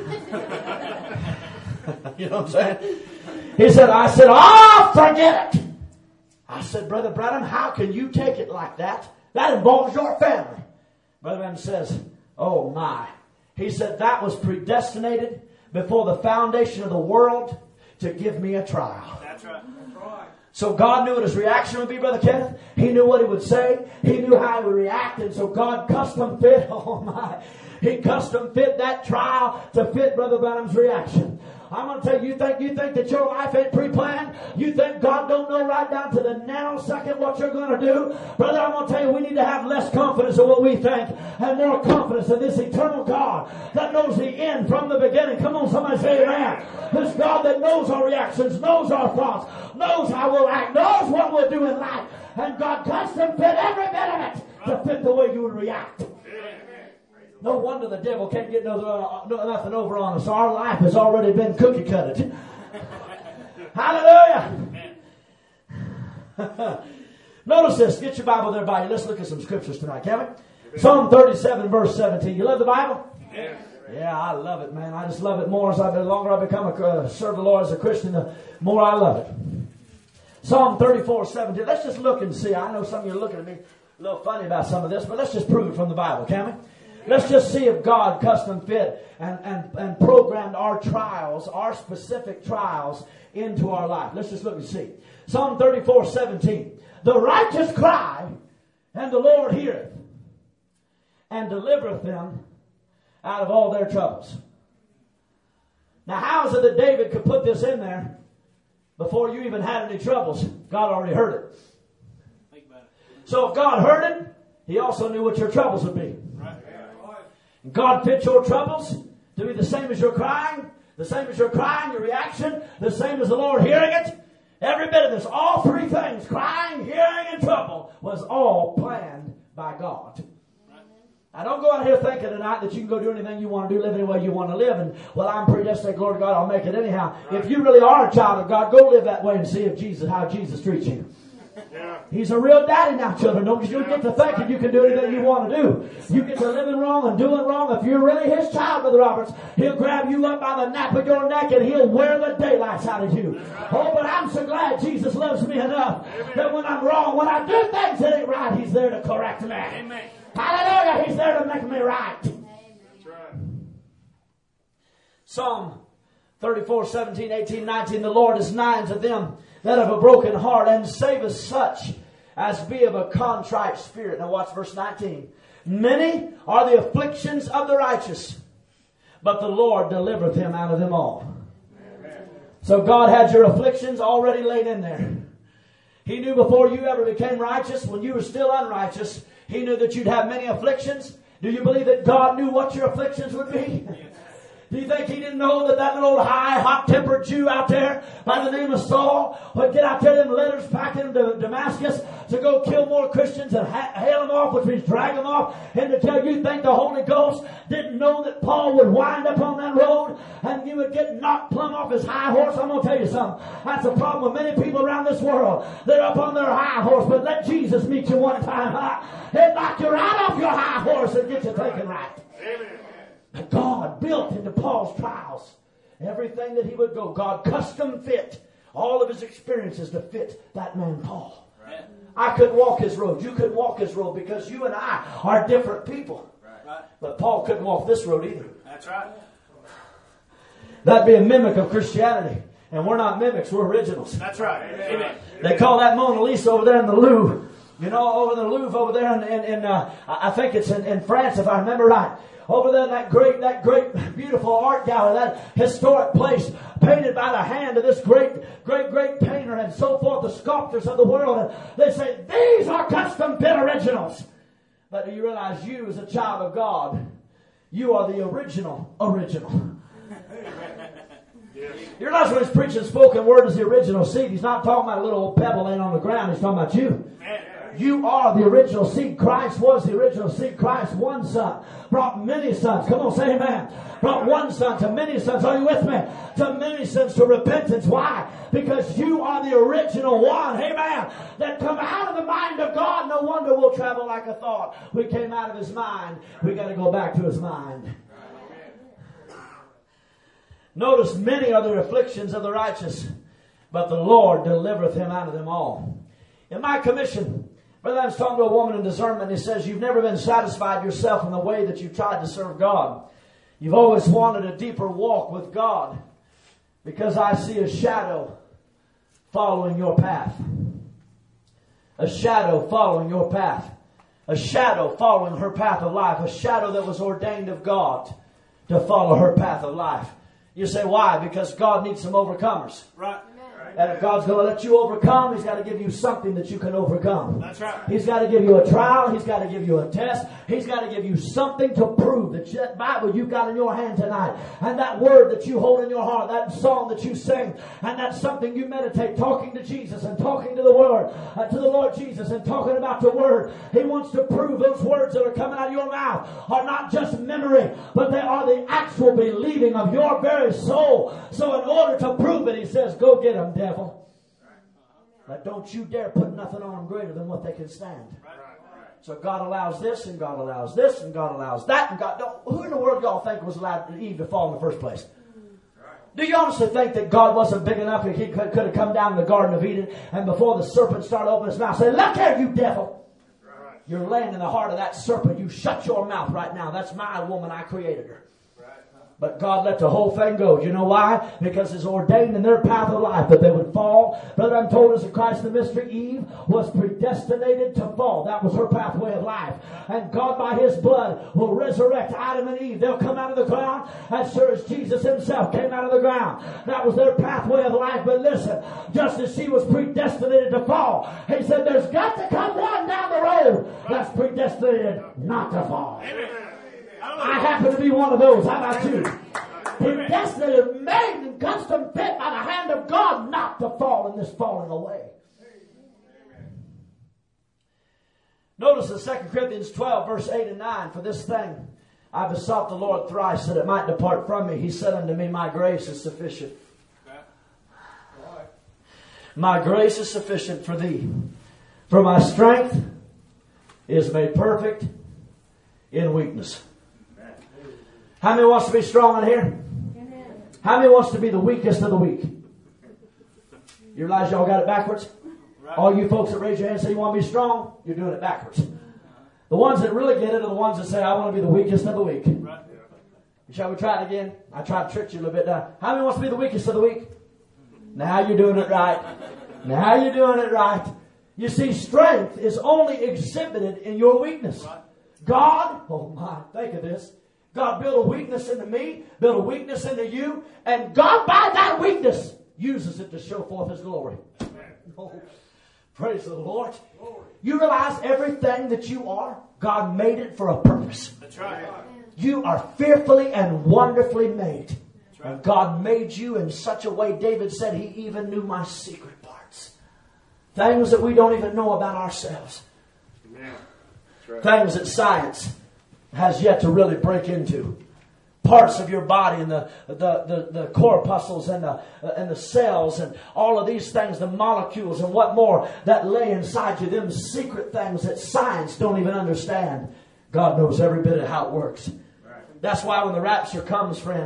You know what I'm saying? I said, oh, forget it. I said, Brother Branham, how can you take it like that? That involves your family. Brother Branham says, oh my. He said, that was predestinated before the foundation of the world to give me a trial. That's right. So God knew what his reaction would be, Brother Kenneth. He knew what he would say. He knew how he would react. And so God custom fit, oh my, he custom fit that trial to fit Brother Branham's reaction. I'm going to tell you, you think that your life ain't pre-planned? You think God don't know right down to the nanosecond what you're going to do? Brother, I'm going to tell you, we need to have less confidence in what we think and more confidence in this eternal God that knows the end from the beginning. Come on, somebody say amen. This God that knows our reactions, knows our thoughts, knows how we'll act, knows what we'll do in life. And God custom fit every bit of it to fit the way you would react. No wonder the devil can't get nothing over on us. Our life has already been cookie cutted. Hallelujah. Notice this. Get your Bible there by you. Let's look at some scriptures tonight, can we? Psalm 37, verse 17. You love the Bible? Yes. Yeah, I love it, man. I just love it more the longer I become serve the Lord as a Christian, the more I love it. Psalm 34, 17. Let's just look and see. I know some of you are looking at me a little funny about some of this, but let's just prove it from the Bible, can we? Let's just see if God custom fit and programmed our trials, our specific trials, into our life. Let's just look and see. Psalm 34, 17. The righteous cry, and the Lord heareth, and delivereth them out of all their troubles. Now, how is it that David could put this in there before you even had any troubles? God already heard it. Think about it. So if God heard it, he also knew what your troubles would be. God fit your troubles to be the same as your crying, your reaction, the same as the Lord hearing it. Every bit of this, all three things, crying, hearing, and trouble, was all planned by God. Now don't go out here thinking tonight that you can go do anything you want to do, live any way you want to live, and, well, I'm predestined, glory to God, I'll make it anyhow. If you really are a child of God, go live that way and see how Jesus treats you. Yeah. He's a real daddy now, children. Don't you get to thinking you can do anything you want to do. You get to living wrong and doing wrong. If you're really his child, Brother Roberts, he'll grab you up by the nape of your neck and he'll wear the daylights out of you. Oh, but I'm so glad Jesus loves me enough that when I'm wrong, when I do things that ain't right, he's there to correct me. Amen. Hallelujah. He's there to make me right. That's right. Psalm 34, 17, 18, 19. The Lord is nigh unto them that have a broken heart, and saveth such as be of a contrite spirit. Now watch verse 19. Many are the afflictions of the righteous, but the Lord delivereth him out of them all. Amen. So God had your afflictions already laid in there. He knew before you ever became righteous, when you were still unrighteous, He knew that you'd have many afflictions. Do you believe that God knew what your afflictions would be? Do you think He didn't know that little high, hot-tempered Jew out there by the name of Saul would get out there them letters packing to Damascus to go kill more Christians and hail them off, which means drag them off, and to tell you think the Holy Ghost didn't know that Paul would wind up on that road and he would get knocked plumb off his high horse? I'm going to tell you something. That's a problem with many people around this world. They're up on their high horse, but let Jesus meet you one time high. He'll knock you right off your high horse and get you thinking right. Amen. God built into Paul's trials everything that he would go. God custom fit all of his experiences to fit that man Paul. Right. I couldn't walk his road. You couldn't walk his road because you and I are different people. Right. But Paul couldn't walk this road either. That's right. That'd be a mimic of Christianity. And we're not mimics, we're originals. That's right. Amen. They call that Mona Lisa over there in the Louvre. You know, over the Louvre over there in I think it's in France, if I remember right. Over there in that great, beautiful art gallery, that historic place painted by the hand of this great painter and so forth, the sculptors of the world. And they say, these are custom-fit originals. But do you realize you as a child of God, you are the original. You realize when he's preaching spoken word as the original seed, he's not talking about a little old pebble laying on the ground. He's talking about you. You are the original seed. Christ was the original seed. Christ, one son, brought many sons. Come on, say amen. Brought one son to many sons. Are you with me? To many sons to repentance. Why? Because you are the original one. Amen. That come out of the mind of God. No wonder we'll travel like a thought. We came out of his mind. We got to go back to his mind. Notice many are the afflictions of the righteous, but the Lord delivereth him out of them all. In my commission, Brother Adams talking to a woman in discernment. He says, you've never been satisfied yourself in the way that you've tried to serve God. You've always wanted a deeper walk with God because I see a shadow following your path. A shadow following your path. A shadow following her path of life. A shadow that was ordained of God to follow her path of life. You say, why? Because God needs some overcomers. Right. And if God's going to let you overcome, He's got to give you something that you can overcome. That's right. He's got to give you a trial. He's got to give you a test. He's got to give you something to prove that Bible you've got in your hand tonight. And that word that you hold in your heart, that song that you sing, and that's something you meditate, talking to Jesus and talking to the Word, to the Lord Jesus and talking about the Word. He wants to prove those words that are coming out of your mouth are not just memory, but they are the actual believing of your very soul. So in order to prove it, He says, go get them, devil. But don't you dare put nothing on them greater than what they can stand. So God allows this, and God allows this, and God allows that, and God don't. Who in the world y'all think was allowed Eve to fall in the first place? Do you honestly think that God wasn't big enough that He could have come down in the Garden of Eden and before the serpent started opening his mouth, say, look here, you devil. You're laying in the heart of that serpent. You shut your mouth right now. That's my woman. I created her. But God let the whole thing go. Do you know why? Because it's ordained in their path of life that they would fall. Brother, I'm told us in Christ the mystery, Eve was predestinated to fall. That was her pathway of life. And God by His blood will resurrect Adam and Eve. They'll come out of the ground as sure as Jesus Himself came out of the ground. That was their pathway of life. But listen, just as she was predestinated to fall, He said there's got to come one down the road that's predestinated not to fall. Amen. I happen to be one of those. How about you? Predestinated, made, and custom fit by the hand of God not to fall in this falling away. Notice in 2 Corinthians 12, verse 8 and 9, for this thing I besought the Lord thrice that it might depart from me. He said unto me, my grace is sufficient. My grace is sufficient for thee. For my strength is made perfect in weakness. How many wants to be strong in here? Amen. How many wants to be the weakest of the weak? You realize y'all got it backwards? Right. All you folks that raise your hand and say you want to be strong, you're doing it backwards. The ones that really get it are the ones that say, I want to be the weakest of the weak. Right. Shall we try it again? I tried to trick you a little bit now. How many wants to be the weakest of the weak? Now you're doing it right. Now you're doing it right. You see, strength is only exhibited in your weakness. Right. God, oh my, think of this. God built a weakness into me, built a weakness into you, and God by that weakness uses it to show forth His glory. Oh, praise the Lord. You realize everything that you are, God made it for a purpose. That's right. You are fearfully and wonderfully made. That's right. And God made you in such a way, David said, He even knew my secret parts. Things that we don't even know about ourselves. Amen. That's right. Things that science has yet to really break into. Parts of your body and the corpuscles and the cells and all of these things, the molecules and what more that lay inside you, them secret things that science don't even understand. God knows every bit of how it works. Right. That's why when the rapture comes, friends,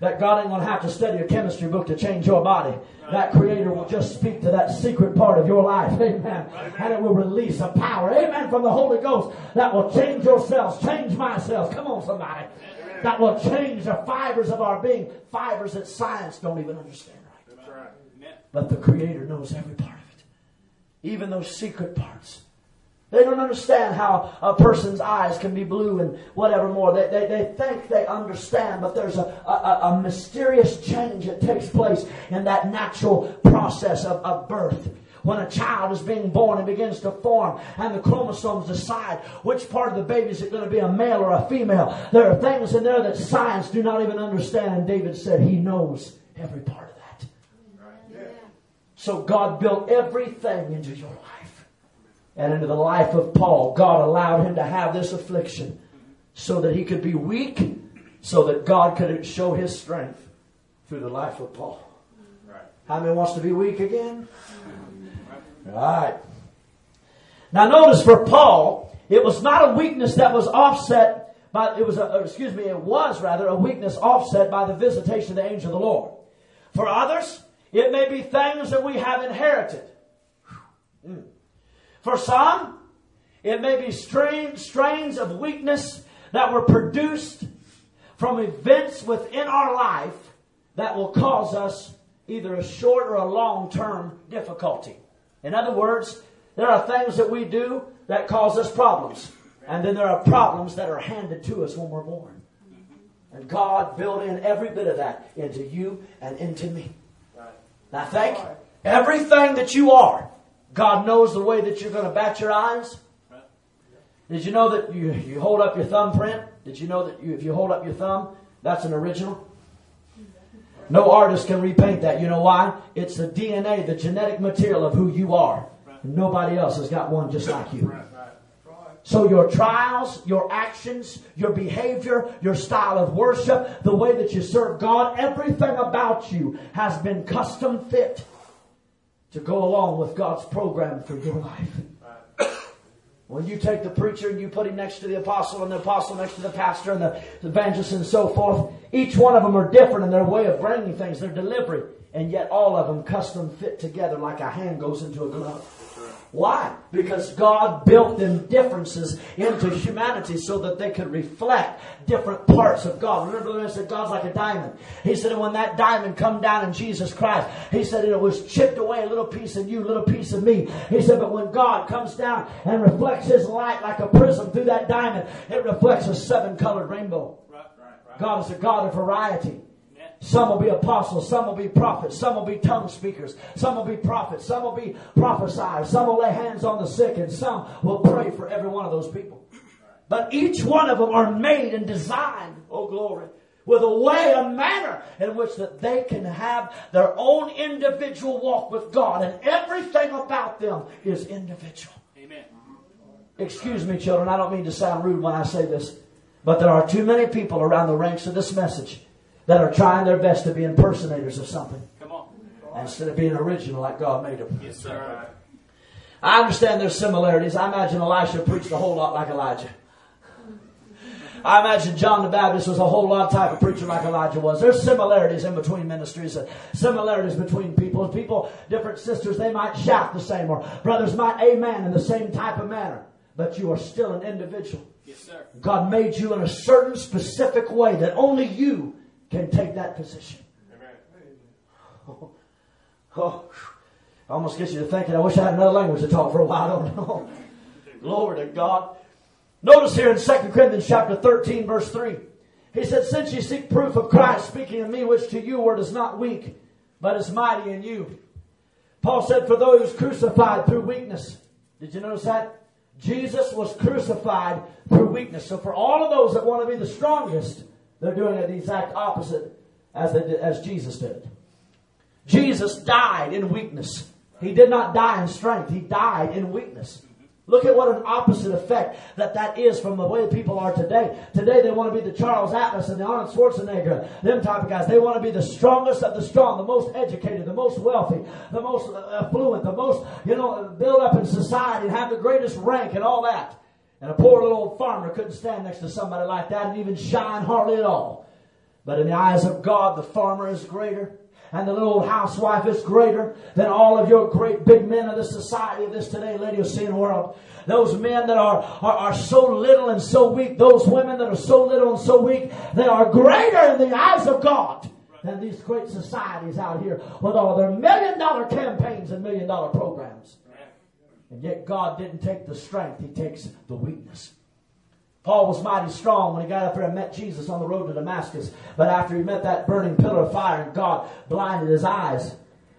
that God ain't going to have to study a chemistry book to change your body. That Creator will just speak to that secret part of your life. Amen. And it will release a power. Amen. From the Holy Ghost that will change your cells, change my cells. Come on, somebody. That will change the fibers of our being. Fibers that science don't even understand right. That's right. But the Creator knows every part of it. Even those secret parts. They don't understand how a person's eyes can be blue and whatever more. They think they understand, but there's a mysterious change that takes place in that natural process of birth. When a child is being born and begins to form and the chromosomes decide which part of the baby is it going to be, a male or a female. There are things in there that science do not even understand. And David said he knows every part of that. So God built everything into your life. And into the life of Paul, God allowed him to have this affliction so that he could be weak, so that God could show His strength through the life of Paul. How many wants to be weak again? All right. Now notice for Paul, it was not a weakness that was offset by, it was a weakness offset by the visitation of the angel of the Lord. For others, it may be things that we have inherited. For some, it may be strains of weakness that were produced from events within our life that will cause us either a short or a long-term difficulty. In other words, there are things that we do that cause us problems. And then there are problems that are handed to us when we're born. And God built in every bit of that into you and into me. Now think, everything that you are, God knows the way that you're going to bat your eyes. Did you know that you hold up your thumbprint? Did you know that if you hold up your thumb, that's an original? No artist can repaint that. You know why? It's the DNA, the genetic material of who you are. And nobody else has got one just like you. So your trials, your actions, your behavior, your style of worship, the way that you serve God, everything about you has been custom fit to go along with God's program for your life. When you take the preacher and you put him next to the apostle and the apostle next to the pastor and the evangelist and so forth, each one of them are different in their way of bringing things, their delivery, and yet all of them custom fit together like a hand goes into a glove. Why? Because God built them differences into humanity so that they could reflect different parts of God. Remember when I said God's like a diamond? He said when that diamond come down in Jesus Christ, He said it was chipped away, a little piece of you, a little piece of me. He said, but when God comes down and reflects His light like a prism through that diamond, it reflects a 7-colored rainbow. God is a God of variety. Some will be apostles, some will be prophets, some will be tongue speakers, some will be prophets, some will be prophesiers, some will lay hands on the sick, and some will pray for every one of those people. But each one of them are made and designed, oh glory, with a way, a manner in which that they can have their own individual walk with God, and everything about them is individual. Amen. Excuse me, children, I don't mean to sound rude when I say this, but there are too many people around the ranks of this message that are trying their best to be impersonators of something. Come on. Instead of being original like God made them. Yes, sir. I understand there's similarities. I imagine Elisha preached a whole lot like Elijah. I imagine John the Baptist was a whole lot type of preacher like Elijah was. There's similarities in between ministries, similarities between people. People, different sisters, they might shout the same, or brothers might amen in the same type of manner. But you are still an individual. Yes, sir. God made you in a certain specific way that only you can take that position. Amen. Almost gets you to thinking, I wish I had another language to talk for a while. I don't know. Glory to God. Notice here in 2 Corinthians chapter 13, verse 3. He said, since you seek proof of Christ speaking of me, which to you word is not weak, but is mighty in you. Paul said, for those crucified through weakness. Did you notice that? Jesus was crucified through weakness. So for all of those that want to be the strongest, they're doing it the exact opposite as Jesus did. Jesus died in weakness. He did not die in strength. He died in weakness. Look at what an opposite effect that is from the way people are today. Today they want to be the Charles Atlas and the Arnold Schwarzenegger, them type of guys. They want to be the strongest of the strong, the most educated, the most wealthy, the most affluent, the most, built up in society and have the greatest rank and all that. And a poor little old farmer couldn't stand next to somebody like that and even shine hardly at all. But in the eyes of God, the farmer is greater, and the little old housewife is greater than all of your great big men of the society of this today Laodicean world. Those men that are so little and so weak, those women that are so little and so weak, they are greater in the eyes of God than these great societies out here with all their $1 million campaigns and $1 million programs. And yet God didn't take the strength. He takes the weakness. Paul was mighty strong when he got up there and met Jesus on the road to Damascus. But after he met that burning pillar of fire and God blinded his eyes.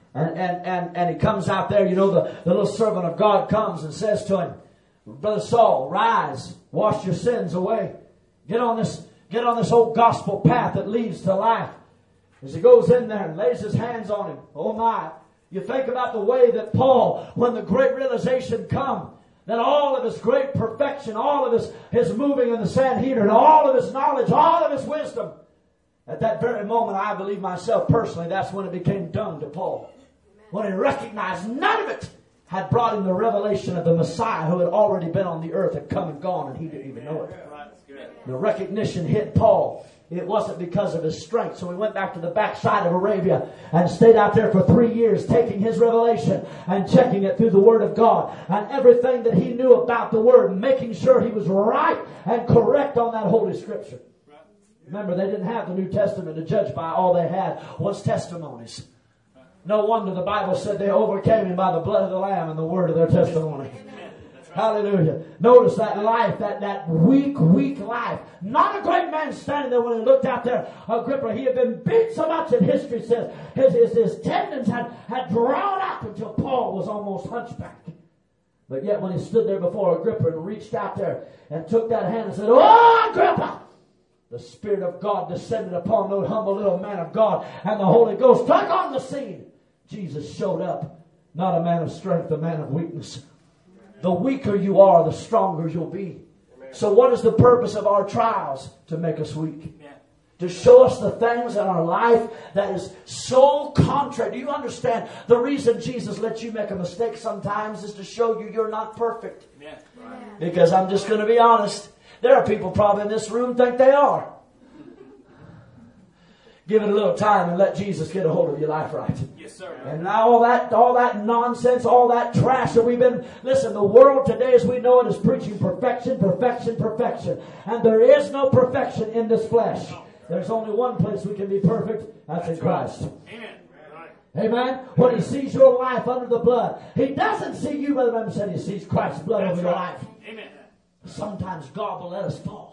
And he comes out there, you know, the little servant of God comes and says to him, Brother Saul, rise, wash your sins away. Get on this old gospel path that leads to life. As he goes in there and lays his hands on him, oh my, you think about the way that Paul, when the great realization come, that all of his great perfection, all of his moving in the Sanhedrin, all of his knowledge, all of his wisdom, at that very moment, I believe myself personally, that's when it became dung to Paul. When he recognized none of it had brought him the revelation of the Messiah who had already been on the earth, had come and gone, and he didn't even know it. The recognition hit Paul. It wasn't because of his strength. So he went back to the backside of Arabia and stayed out there for 3 years, taking his revelation and checking it through the Word of God and everything that he knew about the Word, and making sure he was right and correct on that Holy Scripture. Remember, they didn't have the New Testament to judge by. All they had was testimonies. No wonder the Bible said they overcame him by the blood of the Lamb and the word of their testimony. Hallelujah. Notice that life, that weak life. Not a great man standing there when he looked out there. Agrippa, he had been beat so much that history says his tendons had drawn up until Paul was almost hunchback. But yet when he stood there before Agrippa and reached out there and took that hand and said, "Oh, Agrippa!" The Spirit of God descended upon the humble little man of God, and the Holy Ghost took on the scene. Jesus showed up. Not a man of strength, a man of weakness. The weaker you are, the stronger you'll be. So what is the purpose of our trials? To make us weak. To show us the things in our life that is so contrary. Do you understand? The reason Jesus lets you make a mistake sometimes is to show you you're not perfect. Because I'm just going to be honest. There are people probably in this room think they are. Give it a little time and let Jesus get a hold of your life right. Yes, sir. And now all that nonsense, all that trash that we've been... Listen, the world today as we know it is preaching perfection, perfection, perfection. And there is no perfection in this flesh. There's only one place we can be perfect. That's in Christ. Amen. Amen. When He sees your life under the blood, He doesn't see you, Brother Branham said, He sees Christ's blood over your life. Amen. Sometimes God will let us fall.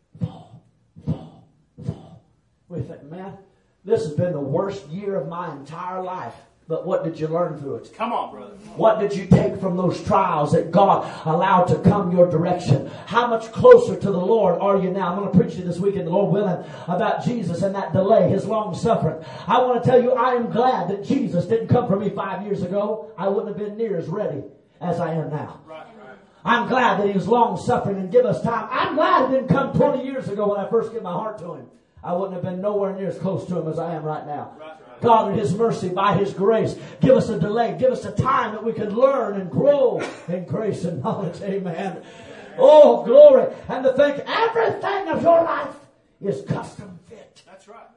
We think, man, this has been the worst year of my entire life. But what did you learn through it? Come on, brother. What did you take from those trials that God allowed to come your direction? How much closer to the Lord are you now? I'm going to preach you this weekend, the Lord willing, about Jesus and that delay, His long suffering. I want to tell you, I am glad that Jesus didn't come for me 5 years ago. I wouldn't have been near as ready as I am now. I'm glad that He was long suffering and give us time. I'm glad He didn't come 20 years ago when I first gave my heart to Him. I wouldn't have been nowhere near as close to Him as I am right now. God, in His mercy, by His grace, give us a delay. Give us a time that we can learn and grow in grace and knowledge. Amen. Oh, glory. And to think everything of your life is custom fit. That's right.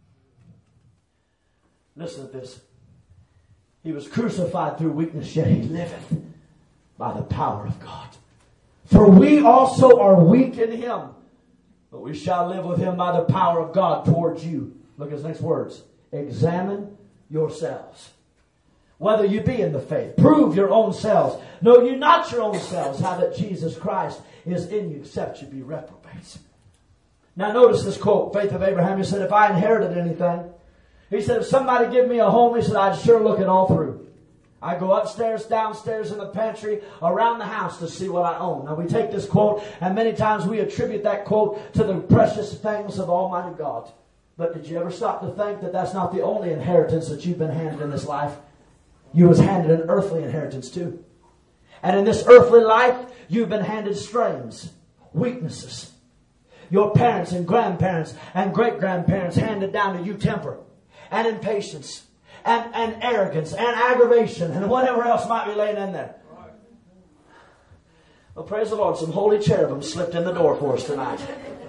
Listen to this. He was crucified through weakness, yet He liveth by the power of God. For we also are weak in Him, but we shall live with Him by the power of God towards you. Look at His next words. Examine yourselves, whether you be in the faith. Prove your own selves. Know you not your own selves, how that Jesus Christ is in you, except you be reprobates. Now notice this quote, faith of Abraham. He said, if I inherited anything, he said, if somebody give me a home, he said, I'd sure look it all through. I go upstairs, downstairs, in the pantry, around the house to see what I own. Now we take this quote, and many times we attribute that quote to the precious things of Almighty God. But did you ever stop to think that that's not the only inheritance that you've been handed in this life? You was handed an earthly inheritance too. And in this earthly life, you've been handed strains, weaknesses. Your parents and grandparents and great-grandparents handed down to you temper and impatience and arrogance and aggravation and whatever else might be laying in there. Well, praise the Lord, some holy cherubim slipped in the door for us tonight.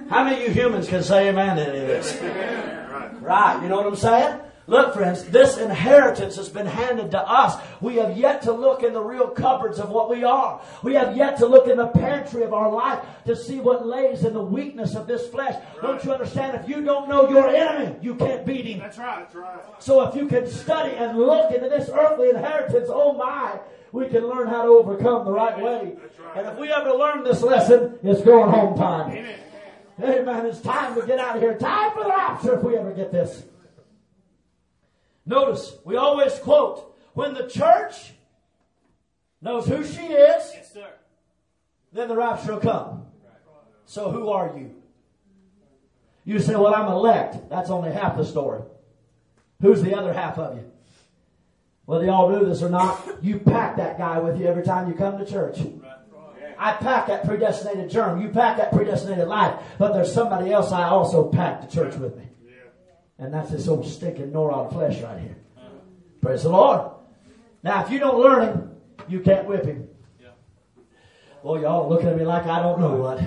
How many of you humans can say amen to any of this? Right, you know what I'm saying? Look, friends, this inheritance has been handed to us. We have yet to look in the real cupboards of what we are. We have yet to look in the pantry of our life to see what lays in the weakness of this flesh. Right. Don't you understand? If you don't know your enemy, you can't beat him. That's right. That's right. So if you can study and look into this earthly inheritance, oh my, we can learn how to overcome the right way. Right. And if we ever learn this lesson, it's going home time. Amen. Amen. It's time to get out of here. Time for the rapture if we ever get this. Notice, we always quote, when the church knows who she is, Yes, sir. then the rapture will come. So who are you? You say, well, I'm elect. That's only half the story. Who's the other half of you? Whether y'all do this or not, you pack that guy with you every time you come to church. I pack that predestinated germ. You pack that predestinated life. But there's somebody else I also pack to church with me. And that's this old stinking gnaw of flesh right here. Praise the Lord. Now, if you don't learn him, you can't whip him. Boy, y'all are looking at me like I don't know what.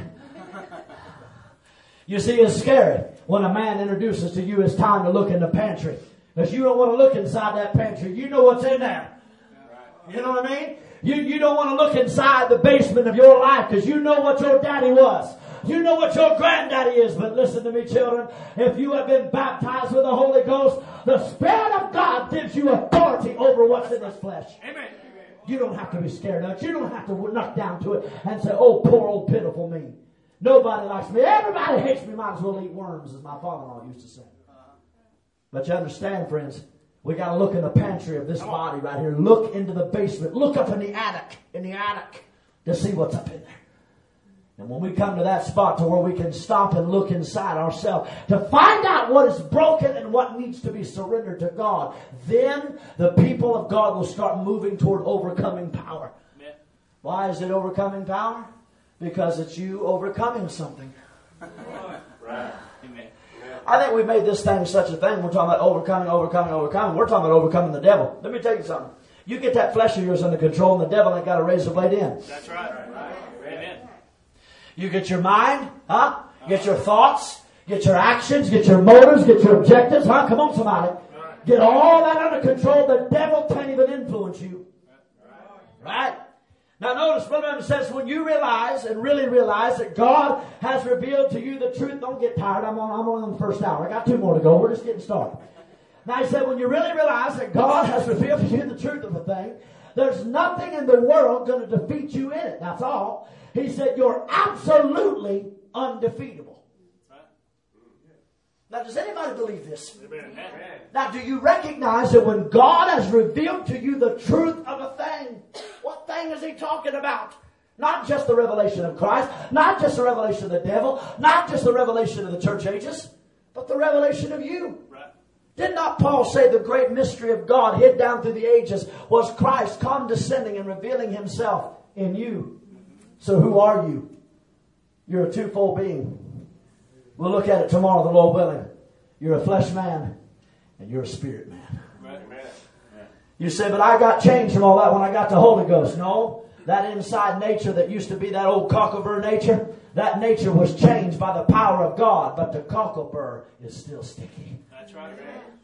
You see, it's scary when a man introduces to you it's time to look in the pantry. Because you don't want to look inside that pantry. You know what's in there. You know what I mean? You don't want to look inside the basement of your life because you know what your daddy was. You know what your granddaddy is. But listen to me, children. If you have been baptized with the Holy Ghost, the Spirit of God gives you authority over what's in this flesh. Amen. You don't have to be scared of it. You don't have to knock down to it and say, oh, poor old pitiful me. Nobody likes me. Everybody hates me. Might as well eat worms, as my father-in-law used to say. But you understand, friends, we got to look in the pantry of this body right here. Look into the basement. Look up in the attic, to see what's up in there. And when we come to that spot to where we can stop and look inside ourselves to find out what is broken and what needs to be surrendered to God, then the people of God will start moving toward overcoming power. Amen. Why is it overcoming power? Because it's you overcoming something. Right. Amen. I think we made this thing such a thing. We're talking about overcoming. We're talking about overcoming the devil. Let me tell you something. You get that flesh of yours under control and the devil ain't got a razor blade in. That's right. Amen. You get your mind, Get your thoughts, get your actions, get your motives, get your objectives, Come on, somebody. Get all that under control. The devil can't even influence you. Right? Now notice, Brother Branham says, when you realize and really realize that God has revealed to you the truth, don't get tired. I'm on the first hour. I got 2 more to go. We're just getting started. Now he said, when you really realize that God has revealed to you the truth of a thing, there's nothing in the world going to defeat you in it. That's all. He said, you're absolutely undefeatable. Now, does anybody believe this? Amen. Now, do you recognize that when God has revealed to you the truth of a thing, what thing is he talking about? Not just the revelation of Christ, not just the revelation of the devil, not just the revelation of the church ages, but the revelation of you. Right. Did not Paul say the great mystery of God hid down through the ages was Christ condescending and revealing himself in you? So who are you? You're a twofold being. We'll look at it tomorrow, the Lord willing. You're a flesh man and you're a spirit man. Right. You say, but I got changed from all that when I got the Holy Ghost. No, that inside nature that used to be that old cockleburr nature, that nature was changed by the power of God, but the cockleburr is still sticky. That's right.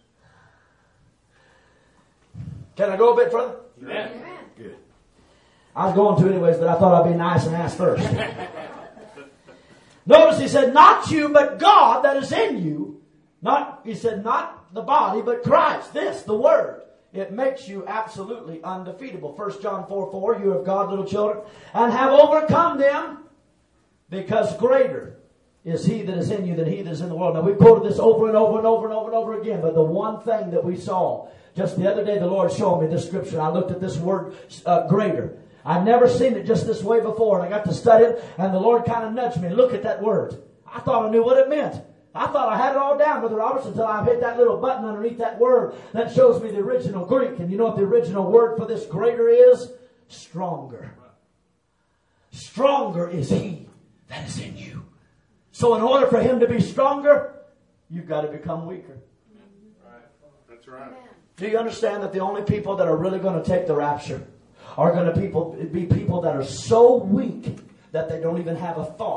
Can I go a bit further? Amen. Good. I was going to anyways, but I thought I'd be nice and ask first. Notice he said, not you, but God that is in you. He said, not the body, but Christ. This, the Word. It makes you absolutely undefeatable. 1 John 4:4, you have God, little children, and have overcome them, because greater is he that is in you than he that is in the world. Now, we quoted this over and over and over and over and over again, but the one thing that we saw, just the other day, the Lord showed me this scripture. I looked at this word, greater. I'd never seen it just this way before, and I got to study it, and the Lord kind of nudged me. Look at that word. I thought I knew what it meant. I thought I had it all down, Brother Roberts, until I hit that little button underneath that word that shows me the original Greek. And you know what the original word for this greater is? Stronger. Stronger is he that is in you. So in order for him to be stronger, you've got to become weaker. That's right. Do you understand that the only people that are really going to take the rapture are going to be people that are so weak that they don't even have a thought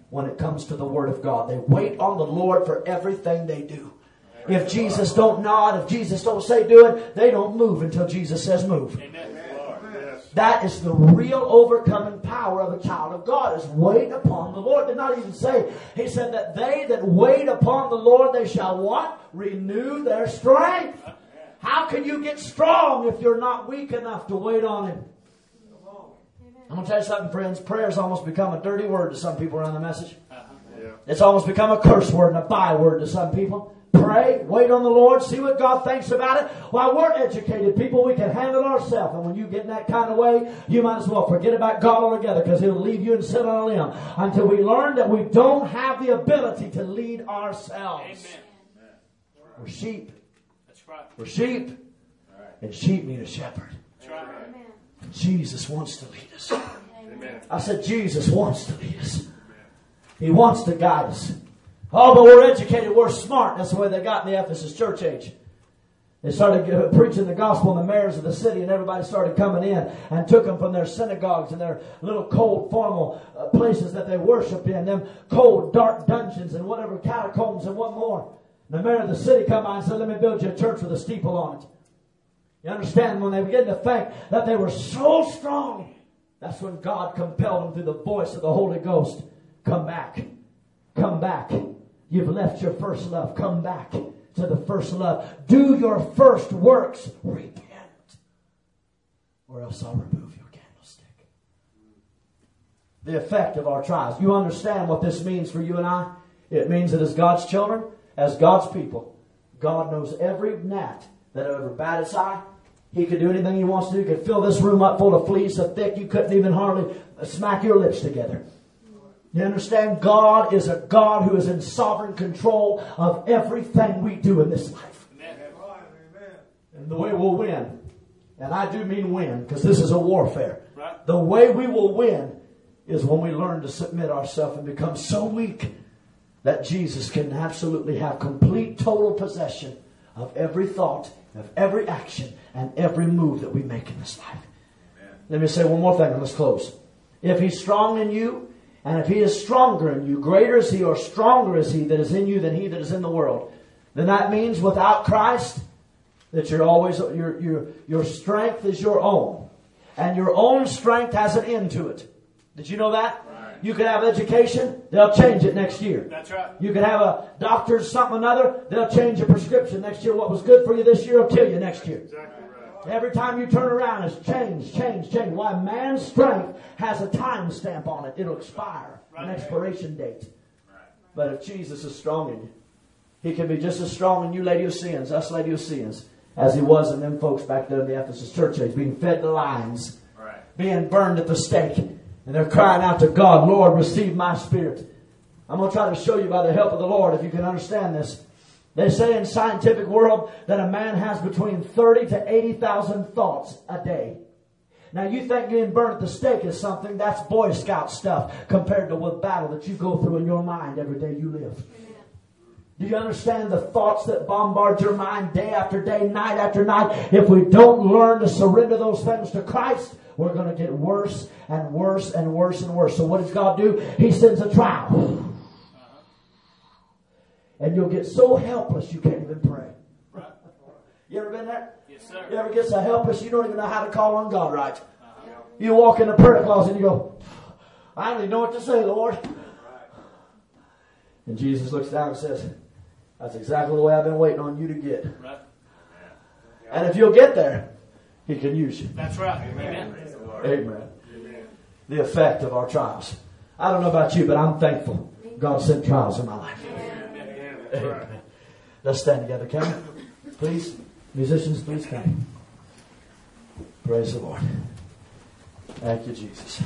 when it comes to the Word of God. They wait on the Lord for everything they do. If Jesus don't nod, if Jesus don't say do it, they don't move until Jesus says move. Amen. That is the real overcoming power of a child of God, is wait upon the Lord. Did not even say, He said that they that wait upon the Lord, they shall what? Renew their strength. How can you get strong if you're not weak enough to wait on Him? I'm going to tell you something, friends. Prayer's almost become a dirty word to some people around the message. It's almost become a curse word and a byword to some people. Pray, wait on the Lord, see what God thinks about it. While we're educated people, we can handle it ourselves. And when you get in that kind of way, you might as well forget about God altogether, because He'll leave you and sit on a limb until we learn that we don't have the ability to lead ourselves. Amen. We're sheep. That's right. We're sheep. And sheep need a shepherd. That's right. And Jesus wants to lead us. Amen. I said Jesus wants to lead us. He wants to guide us. Oh, but we're educated, we're smart. That's the way they got in the Ephesus church age. They started preaching the gospel, and the mayors of the city and everybody started coming in and took them from their synagogues and their little cold, formal places that they worshiped in, them cold, dark dungeons and whatever, catacombs and what more. And the mayor of the city come by and said, let me build you a church with a steeple on it. You understand, when they begin to think that they were so strong, that's when God compelled them through the voice of the Holy Ghost. Come back. Come back. You've left your first love. Come back to the first love. Do your first works. Repent. Or else I'll remove your candlestick. The effect of our trials. You understand what this means for you and I? It means that as God's children, as God's people, God knows every gnat that ever bat its eye. He could do anything He wants to do. He could fill this room up full of fleas so thick you couldn't even hardly smack your lips together. You understand? God is a God who is in sovereign control of everything we do in this life. Amen. And the way we'll win, and I do mean win, because this is a warfare. Right. The way we will win is when we learn to submit ourselves and become so weak that Jesus can absolutely have complete, total possession of every thought, of every action, and every move that we make in this life. Amen. Let me say one more thing and let's close. If He's strong in you, and if He is stronger in you, greater is He or stronger is He that is in you than he that is in the world, then that means without Christ, that you're always, your strength is your own. And your own strength has an end to it. Did you know that? Right. You could have education, they'll change it next year. That's right. You could have a doctor's something or another, they'll change your prescription next year. What was good for you this year will kill you next year. Exactly right. Every time you turn around, it's change. Why? Man's strength has a time stamp on it. It'll expire, an expiration date. But if Jesus is strong in you, He can be just as strong in you Laodiceans, us Laodiceans, as He was in them folks back there in the Ephesus church age, being fed to lions, being burned at the stake. And they're crying out to God, Lord, receive my spirit. I'm going to try to show you by the help of the Lord if you can understand this. They say in scientific world that a man has between 30 to 80,000 thoughts a day. Now you think being burned at the stake is something, that's Boy Scout stuff compared to what battle that you go through in your mind every day you live. Do you understand the thoughts that bombard your mind day after day, night after night? If we don't learn to surrender those things to Christ, we're going to get worse and worse and worse and worse. So what does God do? He sends a trial. And you'll get so helpless you can't even pray. You ever been there? Yes, sir. You ever get so helpless you don't even know how to call on God right? You walk in the prayer closet and you go, I don't even know what to say, Lord. And Jesus looks down and says, that's exactly the way I've been waiting on you to get. Right. And if you'll get there, He can use you. That's right. Amen. Amen. The effect of our trials. I don't know about you, but I'm thankful God sent trials in my life. Amen. Let's stand together, can we? Please. Musicians, please come. Praise the Lord. Thank you, Jesus.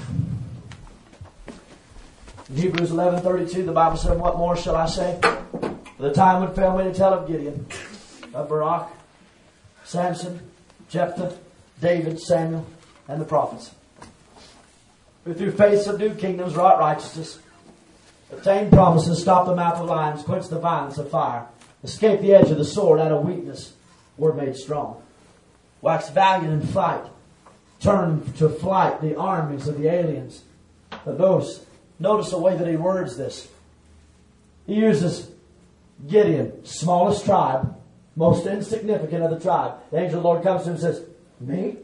In Hebrews 11:32, the Bible said, what more shall I say? For the time would fail me to tell of Gideon, of Barak, Samson, Jephthah, David, Samuel, and the prophets, who through faith subdued kingdoms, wrought righteousness, obtained promises, stopped the mouth of lions, quenched the violence of fire, escaped the edge of the sword, out of weakness were made strong, waxed valiant in fight, turned to flight the armies of the aliens, of those Notice the way that he words this. He uses Gideon, smallest tribe, most insignificant of the tribe. The angel of the Lord comes to him and says, Me?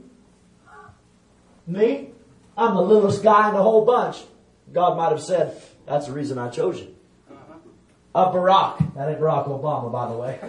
Me? I'm the littlest guy in the whole bunch. God might have said, that's the reason I chose you. Barack. That ain't Barack Obama, by the way.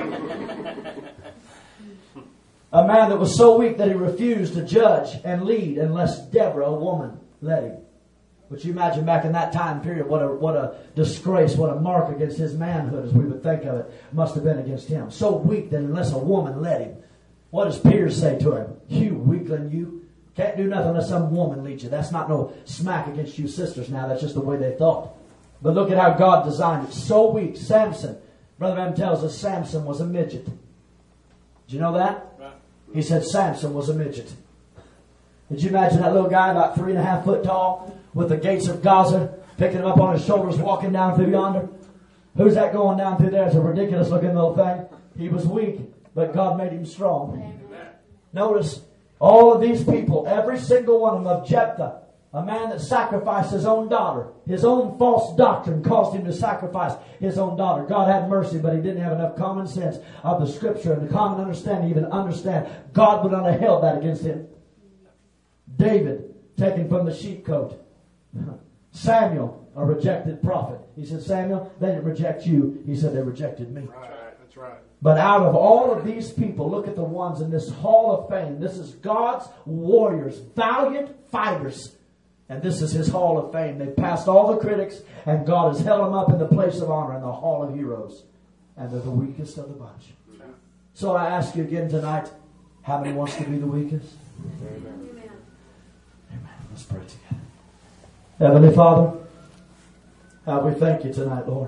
A man that was so weak that he refused to judge and lead unless Deborah, a woman, led him. But you imagine back in that time period, what a disgrace, what a mark against his manhood, as we would think of it, must have been against him. So weak that unless a woman led him. What does Peter say to him? You weakling, you. Can't do nothing unless some woman leads you. That's not no smack against you sisters now. That's just the way they thought. But look at how God designed it. So weak. Samson. Brother Branham tells us Samson was a midget. Did you know that? He said Samson was a midget. Did you imagine that little guy about 3.5 foot tall with the gates of Gaza picking him up on his shoulders walking down through yonder? Who's that going down through there? It's a ridiculous looking little thing. He was weak, but God made him strong. Notice all of these people, every single one of them, of Jephthah, a man that sacrificed his own daughter. His own false doctrine caused him to sacrifice his own daughter. God had mercy, but he didn't have enough common sense of the Scripture and the common understanding to even understand. God would not have held that against him. David, taken from the sheepcote. Samuel, a rejected prophet. He said, Samuel, they didn't reject you. He said, they rejected me. That's right. But out of all of these people, look at the ones in this hall of fame. This is God's warriors, valiant fighters. And this is his hall of fame. They've passed all the critics, and God has held them up in the place of honor in the hall of heroes. And they're the weakest of the bunch. So I ask you again tonight, how many wants to be the weakest? Amen. Amen. Let's pray together. Heavenly Father, we thank you tonight, Lord.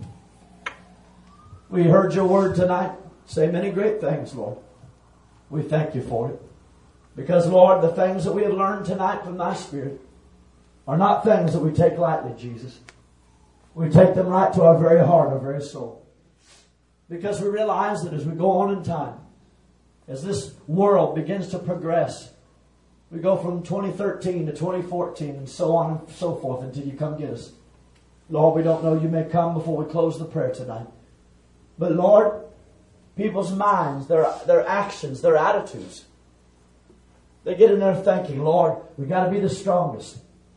We heard your word tonight say many great things, Lord. We thank you for it. Because, Lord, the things that we have learned tonight from thy Spirit are not things that we take lightly, Jesus. We take them right to our very heart, our very soul. Because we realize that as we go on in time, as this world begins to progress, we go from 2013 to 2014 and so on and so forth until you come get us. Lord, we don't know. You may come before we close the prayer tonight. But Lord, people's minds, their actions, their attitudes, they get in there thinking, Lord, we got to be the strongest.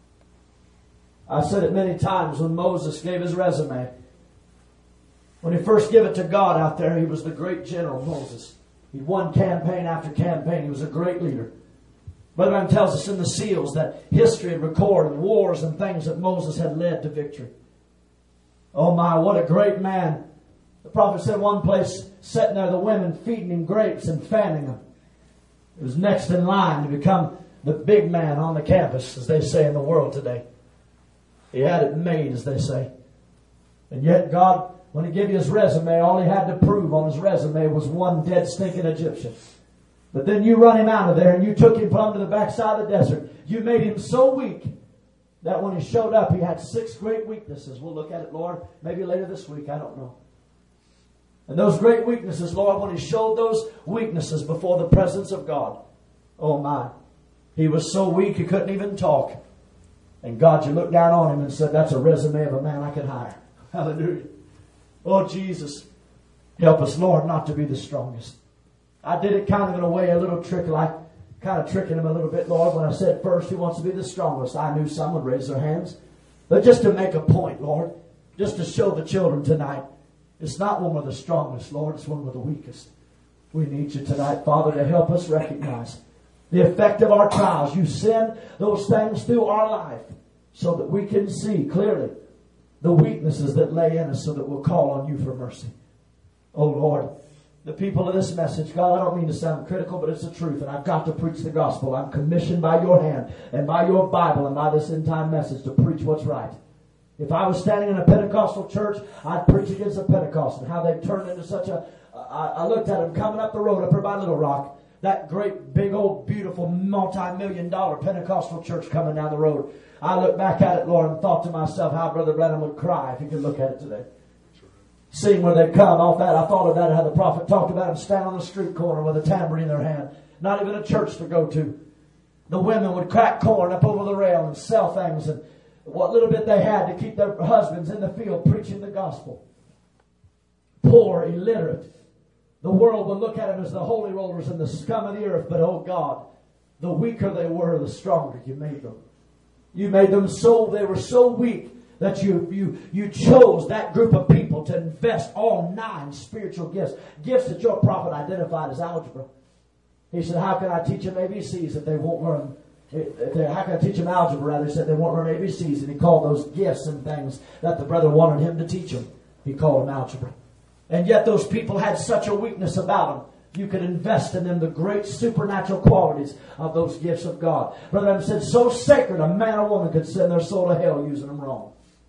I've said it many times when Moses gave his resume. When he first gave it to God out there, he was the great general Moses. He won campaign after campaign. He was a great leader. Brother Branham tells us in the seals that history had recorded wars and things that Moses had led to victory. Oh my, what a great man. The prophet said one place, sitting there, the women feeding him grapes and fanning him. He was next in line to become the big man on the campus, as they say in the world today. He had it made, as they say. And yet God, when he gave you his resume, all he had to prove on his resume was one dead stinking Egyptian. But then you run him out of there and you took him plumb to the backside of the desert. You made him so weak that when he showed up, he had 6 great weaknesses. We'll look at it, Lord, maybe later this week. I don't know. And those great weaknesses, Lord, when he showed those weaknesses before the presence of God, oh my, he was so weak he couldn't even talk. And God, you looked down on him and said, that's a resume of a man I can hire. Hallelujah. Oh, Jesus, help us, Lord, not to be the strongest. I did it kind of in a way, a little trick, like kind of tricking him a little bit, Lord, when I said first he wants to be the strongest. I knew some would raise their hands. But just to make a point, Lord, just to show the children tonight, it's not when we're the strongest, Lord, it's when we're the weakest. We need you tonight, Father, to help us recognize the effect of our trials. You send those things through our life so that we can see clearly the weaknesses that lay in us so that we'll call on you for mercy. Oh, Lord, the people of this message, God, I don't mean to sound critical, but it's the truth, and I've got to preach the gospel. I'm commissioned by your hand and by your Bible and by this end-time message to preach what's right. If I was standing in a Pentecostal church, I'd preach against the Pentecost and how they've turned into such a... I looked at them coming up the road up here by Little Rock, that great, big, old, beautiful, multi-million-dollar Pentecostal church coming down the road. I looked back at it, Lord, and thought to myself how Brother Branham would cry if he could look at it today. Seeing where they come off that, I thought of that, how the prophet talked about them standing on the street corner with a tambourine in their hand. Not even a church to go to. The women would crack corn up over the rail and sell things, and what little bit they had to keep their husbands in the field preaching the gospel. Poor, illiterate. The world would look at them as the holy rollers and the scum of the earth. But oh God, the weaker they were, the stronger you made them. You made them so, they were so weak that you chose that group of people to invest all 9 spiritual gifts. Gifts that your prophet identified as algebra. He said, how can I teach them ABCs if they won't learn? How can I teach them algebra? Rather, he said they won't learn ABCs. And he called those gifts and things that the brother wanted him to teach them. He called them algebra. And yet those people had such a weakness about them. You could invest in them the great supernatural qualities of those gifts of God. Brother Adam said, so sacred a man or woman could send their soul to hell using them wrong.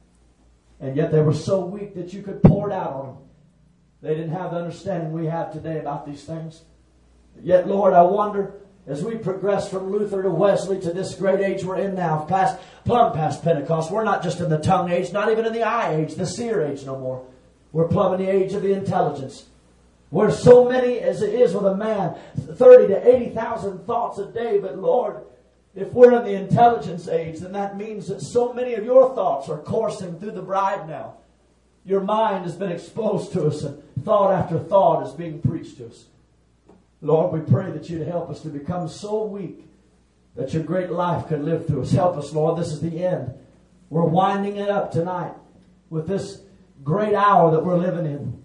And yet they were so weak that you could pour it out on them. They didn't have the understanding we have today about these things. Yet, Lord, I wonder, as we progress from Luther to Wesley to this great age we're in now, plumb past Pentecost, we're not just in the tongue age, not even in the eye age, the seer age no more. We're plumbing the age of the intelligence. Where so many, as it is with a man, 30 to 80,000 thoughts a day. But Lord, if we're in the intelligence age, then that means that so many of your thoughts are coursing through the bride now. Your mind has been exposed to us, and thought after thought is being preached to us. Lord, we pray that you'd help us to become so weak that your great life could live through us. Help us, Lord. This is the end. We're winding it up tonight with this great hour that we're living in.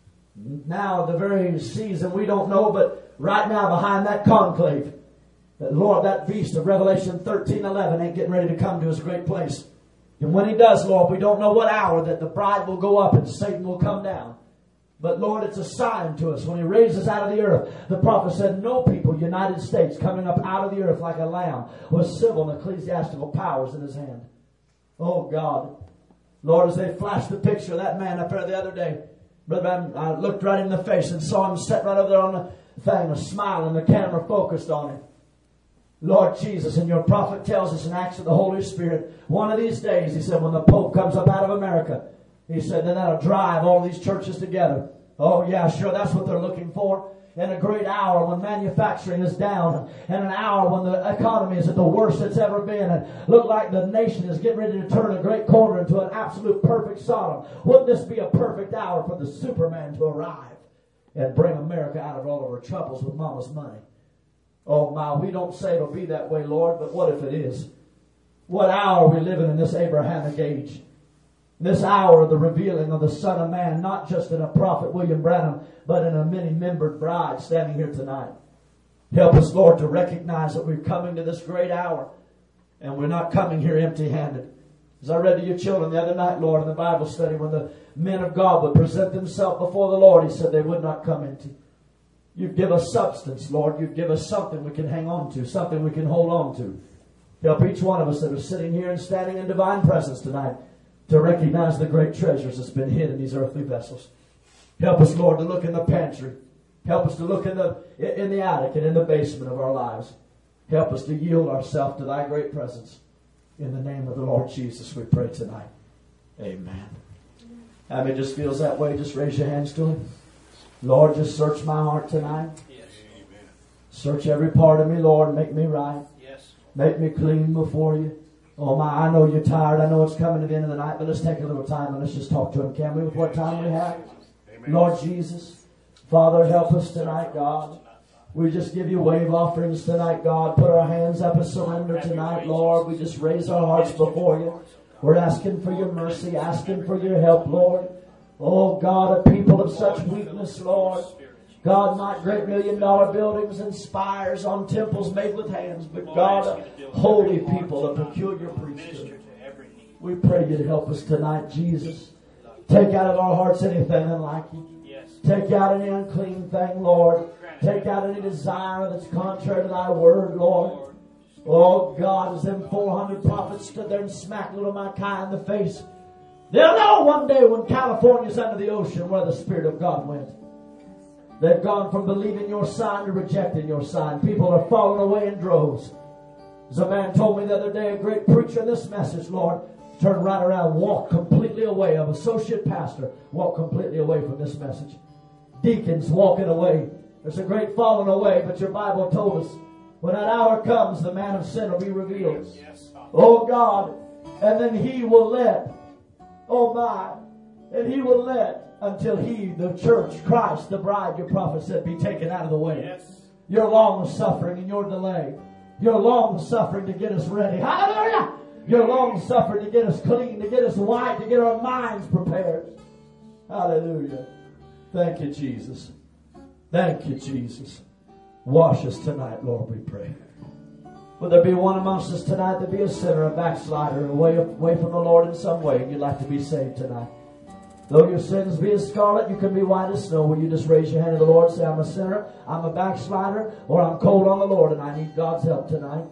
Now, the very season we don't know, but right now behind that conclave, that Lord, that beast of Revelation 13:11 ain't getting ready to come to his great place. And when he does, Lord, we don't know what hour that the bride will go up and Satan will come down. But Lord, it's a sign to us. When he raises out of the earth, the prophet said, no people, United States, coming up out of the earth like a lamb with civil and ecclesiastical powers in his hand. Oh God. Lord, as they flashed the picture of that man up there the other day, Brother, I looked right in the face and saw him sit right over there on the thing, a smile, and the camera focused on him. Lord Jesus, and your prophet tells us in Acts of the Holy Spirit, one of these days, he said, when the Pope comes up out of America, he said, then that'll drive all these churches together. Oh yeah, sure, that's what they're looking for. In a great hour when manufacturing is down, and an hour when the economy is at the worst it's ever been, and look like the nation is getting ready to turn a great corner into an absolute perfect Sodom. Wouldn't this be a perfect hour for the Superman to arrive and bring America out of all of her troubles with mama's money? Oh my, we don't say it'll be that way, Lord, but what if it is? What hour are we living in this Abrahamic age? This hour of the revealing of the Son of Man, not just in a prophet, William Branham, but in a many-membered bride standing here tonight. Help us, Lord, to recognize that we're coming to this great hour, and we're not coming here empty-handed. As I read to your children the other night, Lord, in the Bible study, when the men of God would present themselves before the Lord, he said they would not come empty. You give us substance, Lord. You give us something we can hang on to, something we can hold on to. Help each one of us that are sitting here and standing in divine presence tonight to recognize the great treasures that's been hid in these earthly vessels. Help us, Lord, to look in the pantry. Help us to look in the attic and in the basement of our lives. Help us to yield ourselves to thy great presence. In the name of the Lord Jesus, we pray tonight. Amen. How many just feels that way? Just raise your hands to him. Lord, just search my heart tonight. Yes. Amen. Search every part of me, Lord. Make me right. Yes. Make me clean before you. Oh my, I know you're tired. I know it's coming to the end of the night, but let's take a little time and let's just talk to him, can we, with what time we have? Amen. Lord Jesus, Father, help us tonight, God. We just give you wave offerings tonight, God. Put our hands up and surrender tonight, Lord. We just raise our hearts before you. We're asking for your mercy, asking for your help, Lord. Oh God, a people of such weakness, Lord. God, not great $1,000,000 buildings and spires on temples made with hands, but God, a holy people, a peculiar priesthood. We pray you to help us tonight, Jesus. Take out of our hearts anything unlike you. Take out any unclean thing, Lord. Take out any desire that's contrary to thy word, Lord. Oh God, as them 400 prophets stood there and smacked little Micaiah in the face, they'll know one day when California's under the ocean where the Spirit of God went. They've gone from believing your sign to rejecting your sign. People are falling away in droves. As a man told me the other day, a great preacher in this message, Lord, turned right around, walked completely away. An associate pastor walked completely away from this message. Deacons walking away. There's a great falling away, but your Bible told us when that hour comes, the man of sin will be revealed. Oh God, And then He will let, oh my, and He will let until He, the church, Christ, the bride, your prophet said, be taken out of the way. Yes. Your long suffering and your delay. Your long suffering to get us ready. Hallelujah! Your long suffering to get us clean, to get us white, to get our minds prepared. Hallelujah. Thank you, Jesus. Thank you, Jesus. Wash us tonight, Lord, we pray. Will there be one amongst us tonight that be a sinner, a backslider, away from the Lord in some way, and you'd like to be saved tonight? Though your sins be as scarlet, you can be white as snow. Will you just raise your hand to the Lord and say, I'm a sinner, I'm a backslider, or I'm cold on the Lord and I need God's help tonight?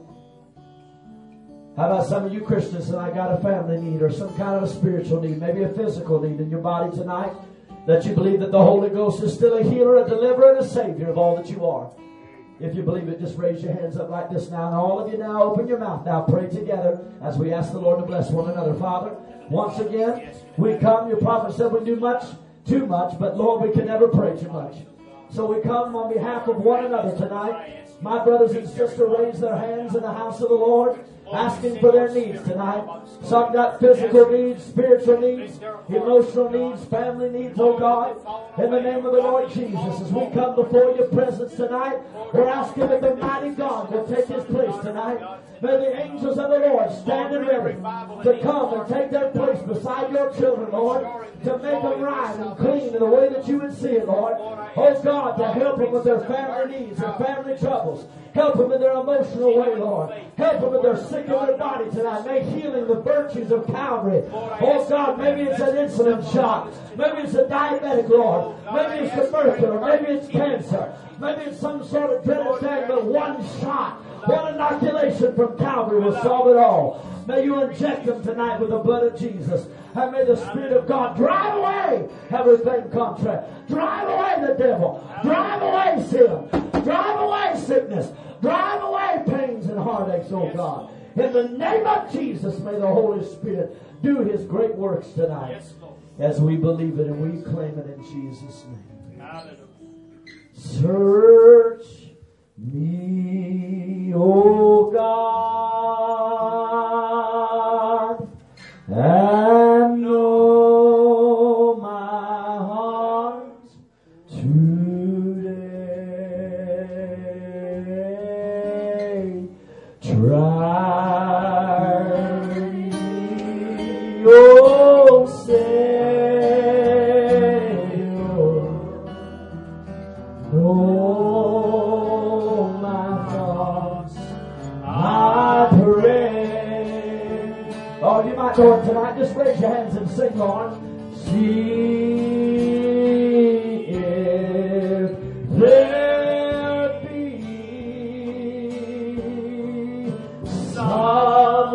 How about some of you Christians tonight got a family need or some kind of a spiritual need, maybe a physical need in your body tonight, that you believe that the Holy Ghost is still a healer, a deliverer, and a Savior of all that you are? If you believe it, just raise your hands up like this now. And all of you now, open your mouth now. Pray together as we ask the Lord to bless one another. Father, once again, we come. Your prophet said we do much, too much, but Lord, we can never pray too much. So we come on behalf of one another tonight. My brothers and sisters raise their hands in the house of the Lord, asking for their needs tonight. Some got physical needs, spiritual needs, emotional needs, family needs, oh God. In the name of the Lord Jesus, as we come before your presence tonight, we're asking that the mighty God will take his place tonight. May the angels of the Lord stand and ready to come and take their place beside your children, Lord, to make them right and clean in the way that you would see it, Lord. Oh God, to help them with their family needs and family troubles. Help them in their emotional way, Lord. Help them with their sick of their body tonight. Make healing the virtues of Calvary. Oh God, maybe it's an insulin shot. Maybe it's a diabetic, Lord. Maybe it's tuberculosis. Maybe it's cancer. Maybe it's some sort of dreaded thing, but one shot, one inoculation from Calvary will solve it all. May you inject them tonight with the blood of Jesus. And may the Spirit of God drive away everything contrary. Drive away the devil. Drive away sin. Drive away sickness. Drive away pains and heartaches, oh God. In the name of Jesus, may the Holy Spirit do his great works tonight. As we believe it and we claim it in Jesus' name. Search me, O God, and know my heart today. Try me, O Savior, know my thoughts, I pray. Oh, you might know it tonight. Just raise your hands and sing, Lord. See if there be some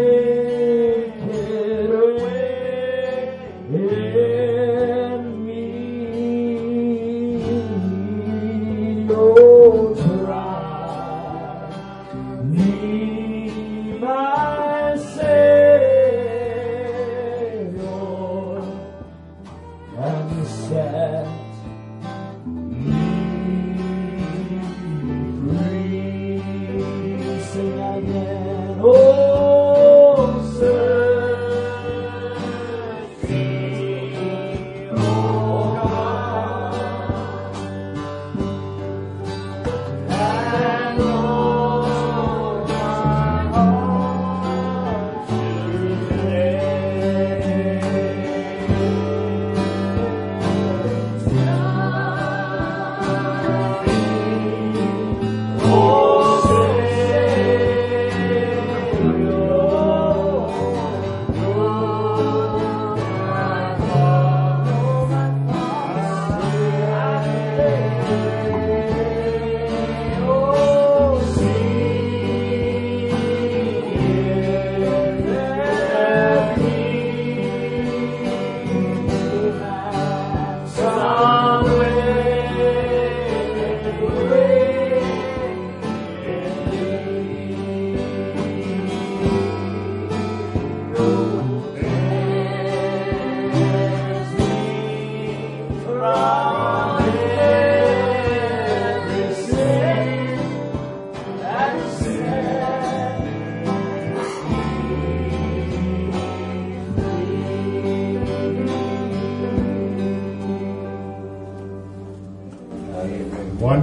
wicked way in me. Oh, try me, my Savior, and set me free. Sing again, oh, search me, oh God, and know my heart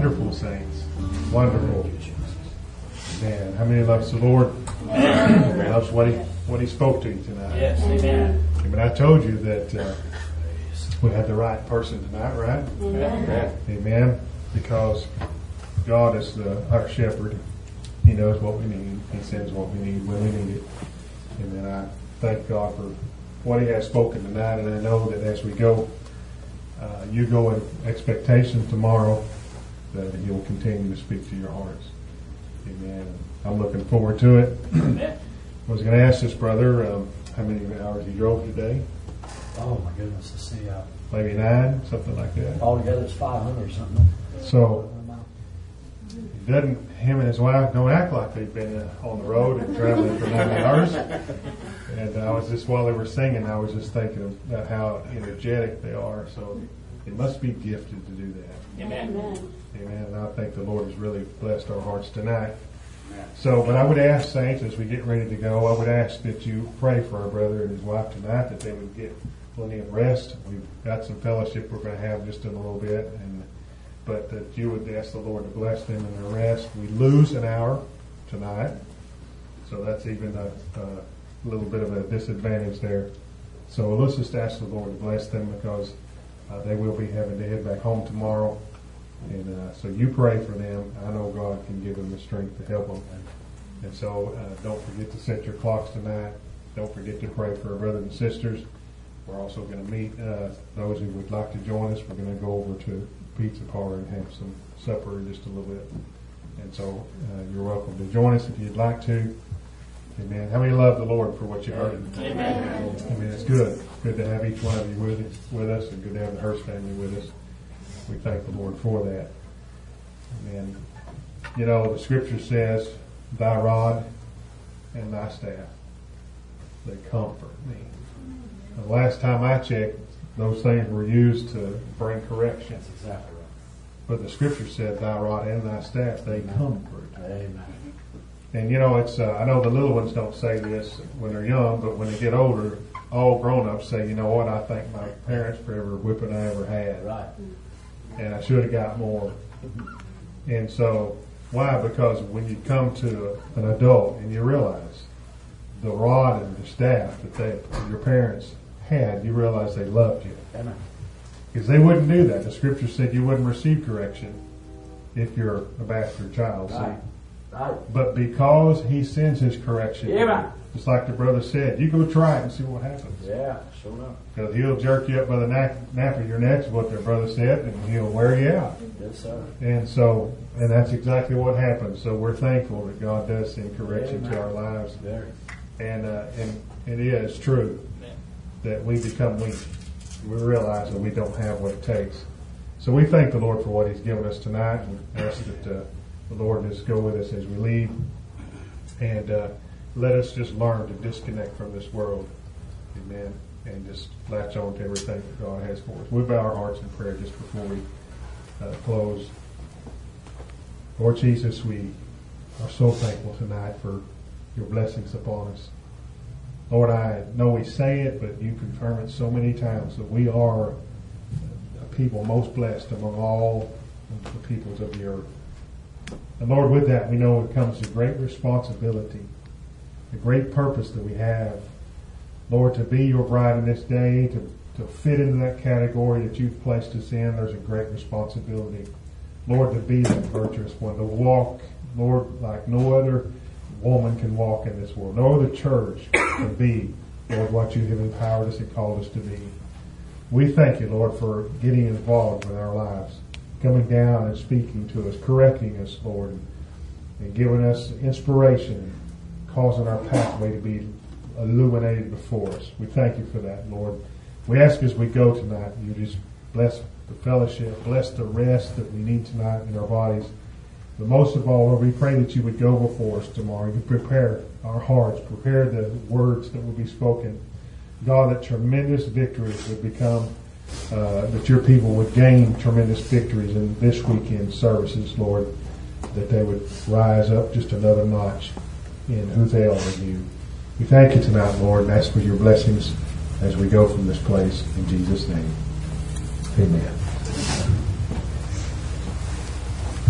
Wonderful saints. Wonderful. Man, how many loves the Lord? Loves what He spoke to you tonight. Yes, amen. I mean, I told you that we had the right person tonight, right? Amen. Amen. Because God is our shepherd. He knows what we need. He sends what we need when we need it. Amen. I thank God for what He has spoken tonight, and I know that as we go, you go in expectation tomorrow that He will continue to speak to your hearts. Amen. I'm looking forward to it. Amen. I was going to ask this brother how many hours he drove today. Oh my goodness, let's see. Maybe 9, something like that. Altogether it's 500 or something. So him and his wife don't act like they've been on the road and traveling for 9 hours. And I was just, while they were singing, I was just thinking about how energetic they are. So they must be gifted to do that. Amen. Amen. And I think the Lord has really blessed our hearts tonight. So, but I would ask, saints, as we get ready to go, I would ask that you pray for our brother and his wife tonight, that they would get plenty of rest. We've got some fellowship we're going to have just in a little bit, but that you would ask the Lord to bless them in their rest. We lose an hour tonight, so that's even a little bit of a disadvantage there. So let's just ask the Lord to bless them, because they will be having to head back home tomorrow. And so you pray for them. I know God can give them the strength to help them. And so don't forget to set your clocks tonight. Don't forget to pray for our brothers and sisters. We're also going to meet those who would like to join us. We're going to go over to Pizza Parlor and have some supper in just a little bit. And so you're welcome to join us if you'd like to. Amen. How many love the Lord for what you heard? Amen. I mean, it's good. Good to have each one of you with us, and good to have the Hurst family with us. We thank the Lord for that. And, you know, the scripture says, thy rod and thy staff, they comfort me. The last time I checked, those things were used to bring correction. That's exactly right. But the scripture said, thy rod and thy staff, they comfort. Amen. And, you know, it's I know the little ones don't say this when they're young, but when they get older, all grown-ups say, you know what, I thank my parents for every whipping I ever had. Right. And I should have got more. And so, why? Because when you come to an adult and you realize the rod and the staff that your parents had, you realize they loved you. Amen. Because they wouldn't do that. The scripture said you wouldn't receive correction if you're a bastard child. Right. See? Right. But because He sends His correction, Amen. just like the brother said, you go try it and see what happens. Yeah, sure enough. Because He'll jerk you up by the nape of your neck, is what their brother said, and He'll wear you out. Yes, sir. And that's exactly what happens. So we're thankful that God does send correction to our lives. Very. And it is true that we become weak. We realize that we don't have what it takes. So we thank the Lord for what He's given us tonight, and ask that the Lord just go with us as we leave. And let us just learn to disconnect from this world. Amen. And just latch on to everything that God has for us. We'll bow our hearts in prayer just before we close. Lord Jesus, we are so thankful tonight for your blessings upon us. Lord, I know we say it, but you confirm it so many times that we are a people most blessed among all the peoples of the earth. And Lord, with that, we know it comes a great responsibility, a great purpose that we have. Lord, to be your bride in this day, to fit into that category that you've placed us in, there's a great responsibility. Lord, to be that virtuous one, to walk, Lord, like no other woman can walk in this world. No other church can be, Lord, what you have empowered us and called us to be. We thank you, Lord, for getting involved with our lives, coming down and speaking to us, correcting us, Lord, and giving us inspiration, causing our pathway to be illuminated before us. We thank you for that, Lord. We ask as we go tonight, you just bless the fellowship, bless the rest that we need tonight in our bodies. But most of all, Lord, we pray that you would go before us tomorrow. You prepare our hearts, prepare the words that will be spoken. God, that tremendous victories would become, that your people would gain tremendous victories in this weekend services, Lord, that they would rise up just another notch in who they are in you. We thank you tonight, Lord, and ask for your blessings as we go from this place. In Jesus' name, amen.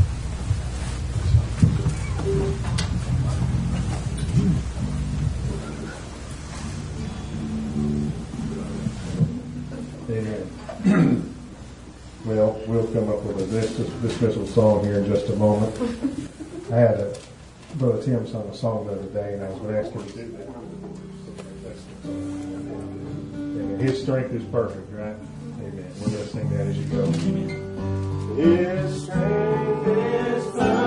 Well, we'll come up with a dismissal song here in just a moment. I had Brother Tim sung a song the other day, and I was going to ask him to do that. And his strength is perfect, right? Amen. We're going to sing that as you go. His strength is perfect.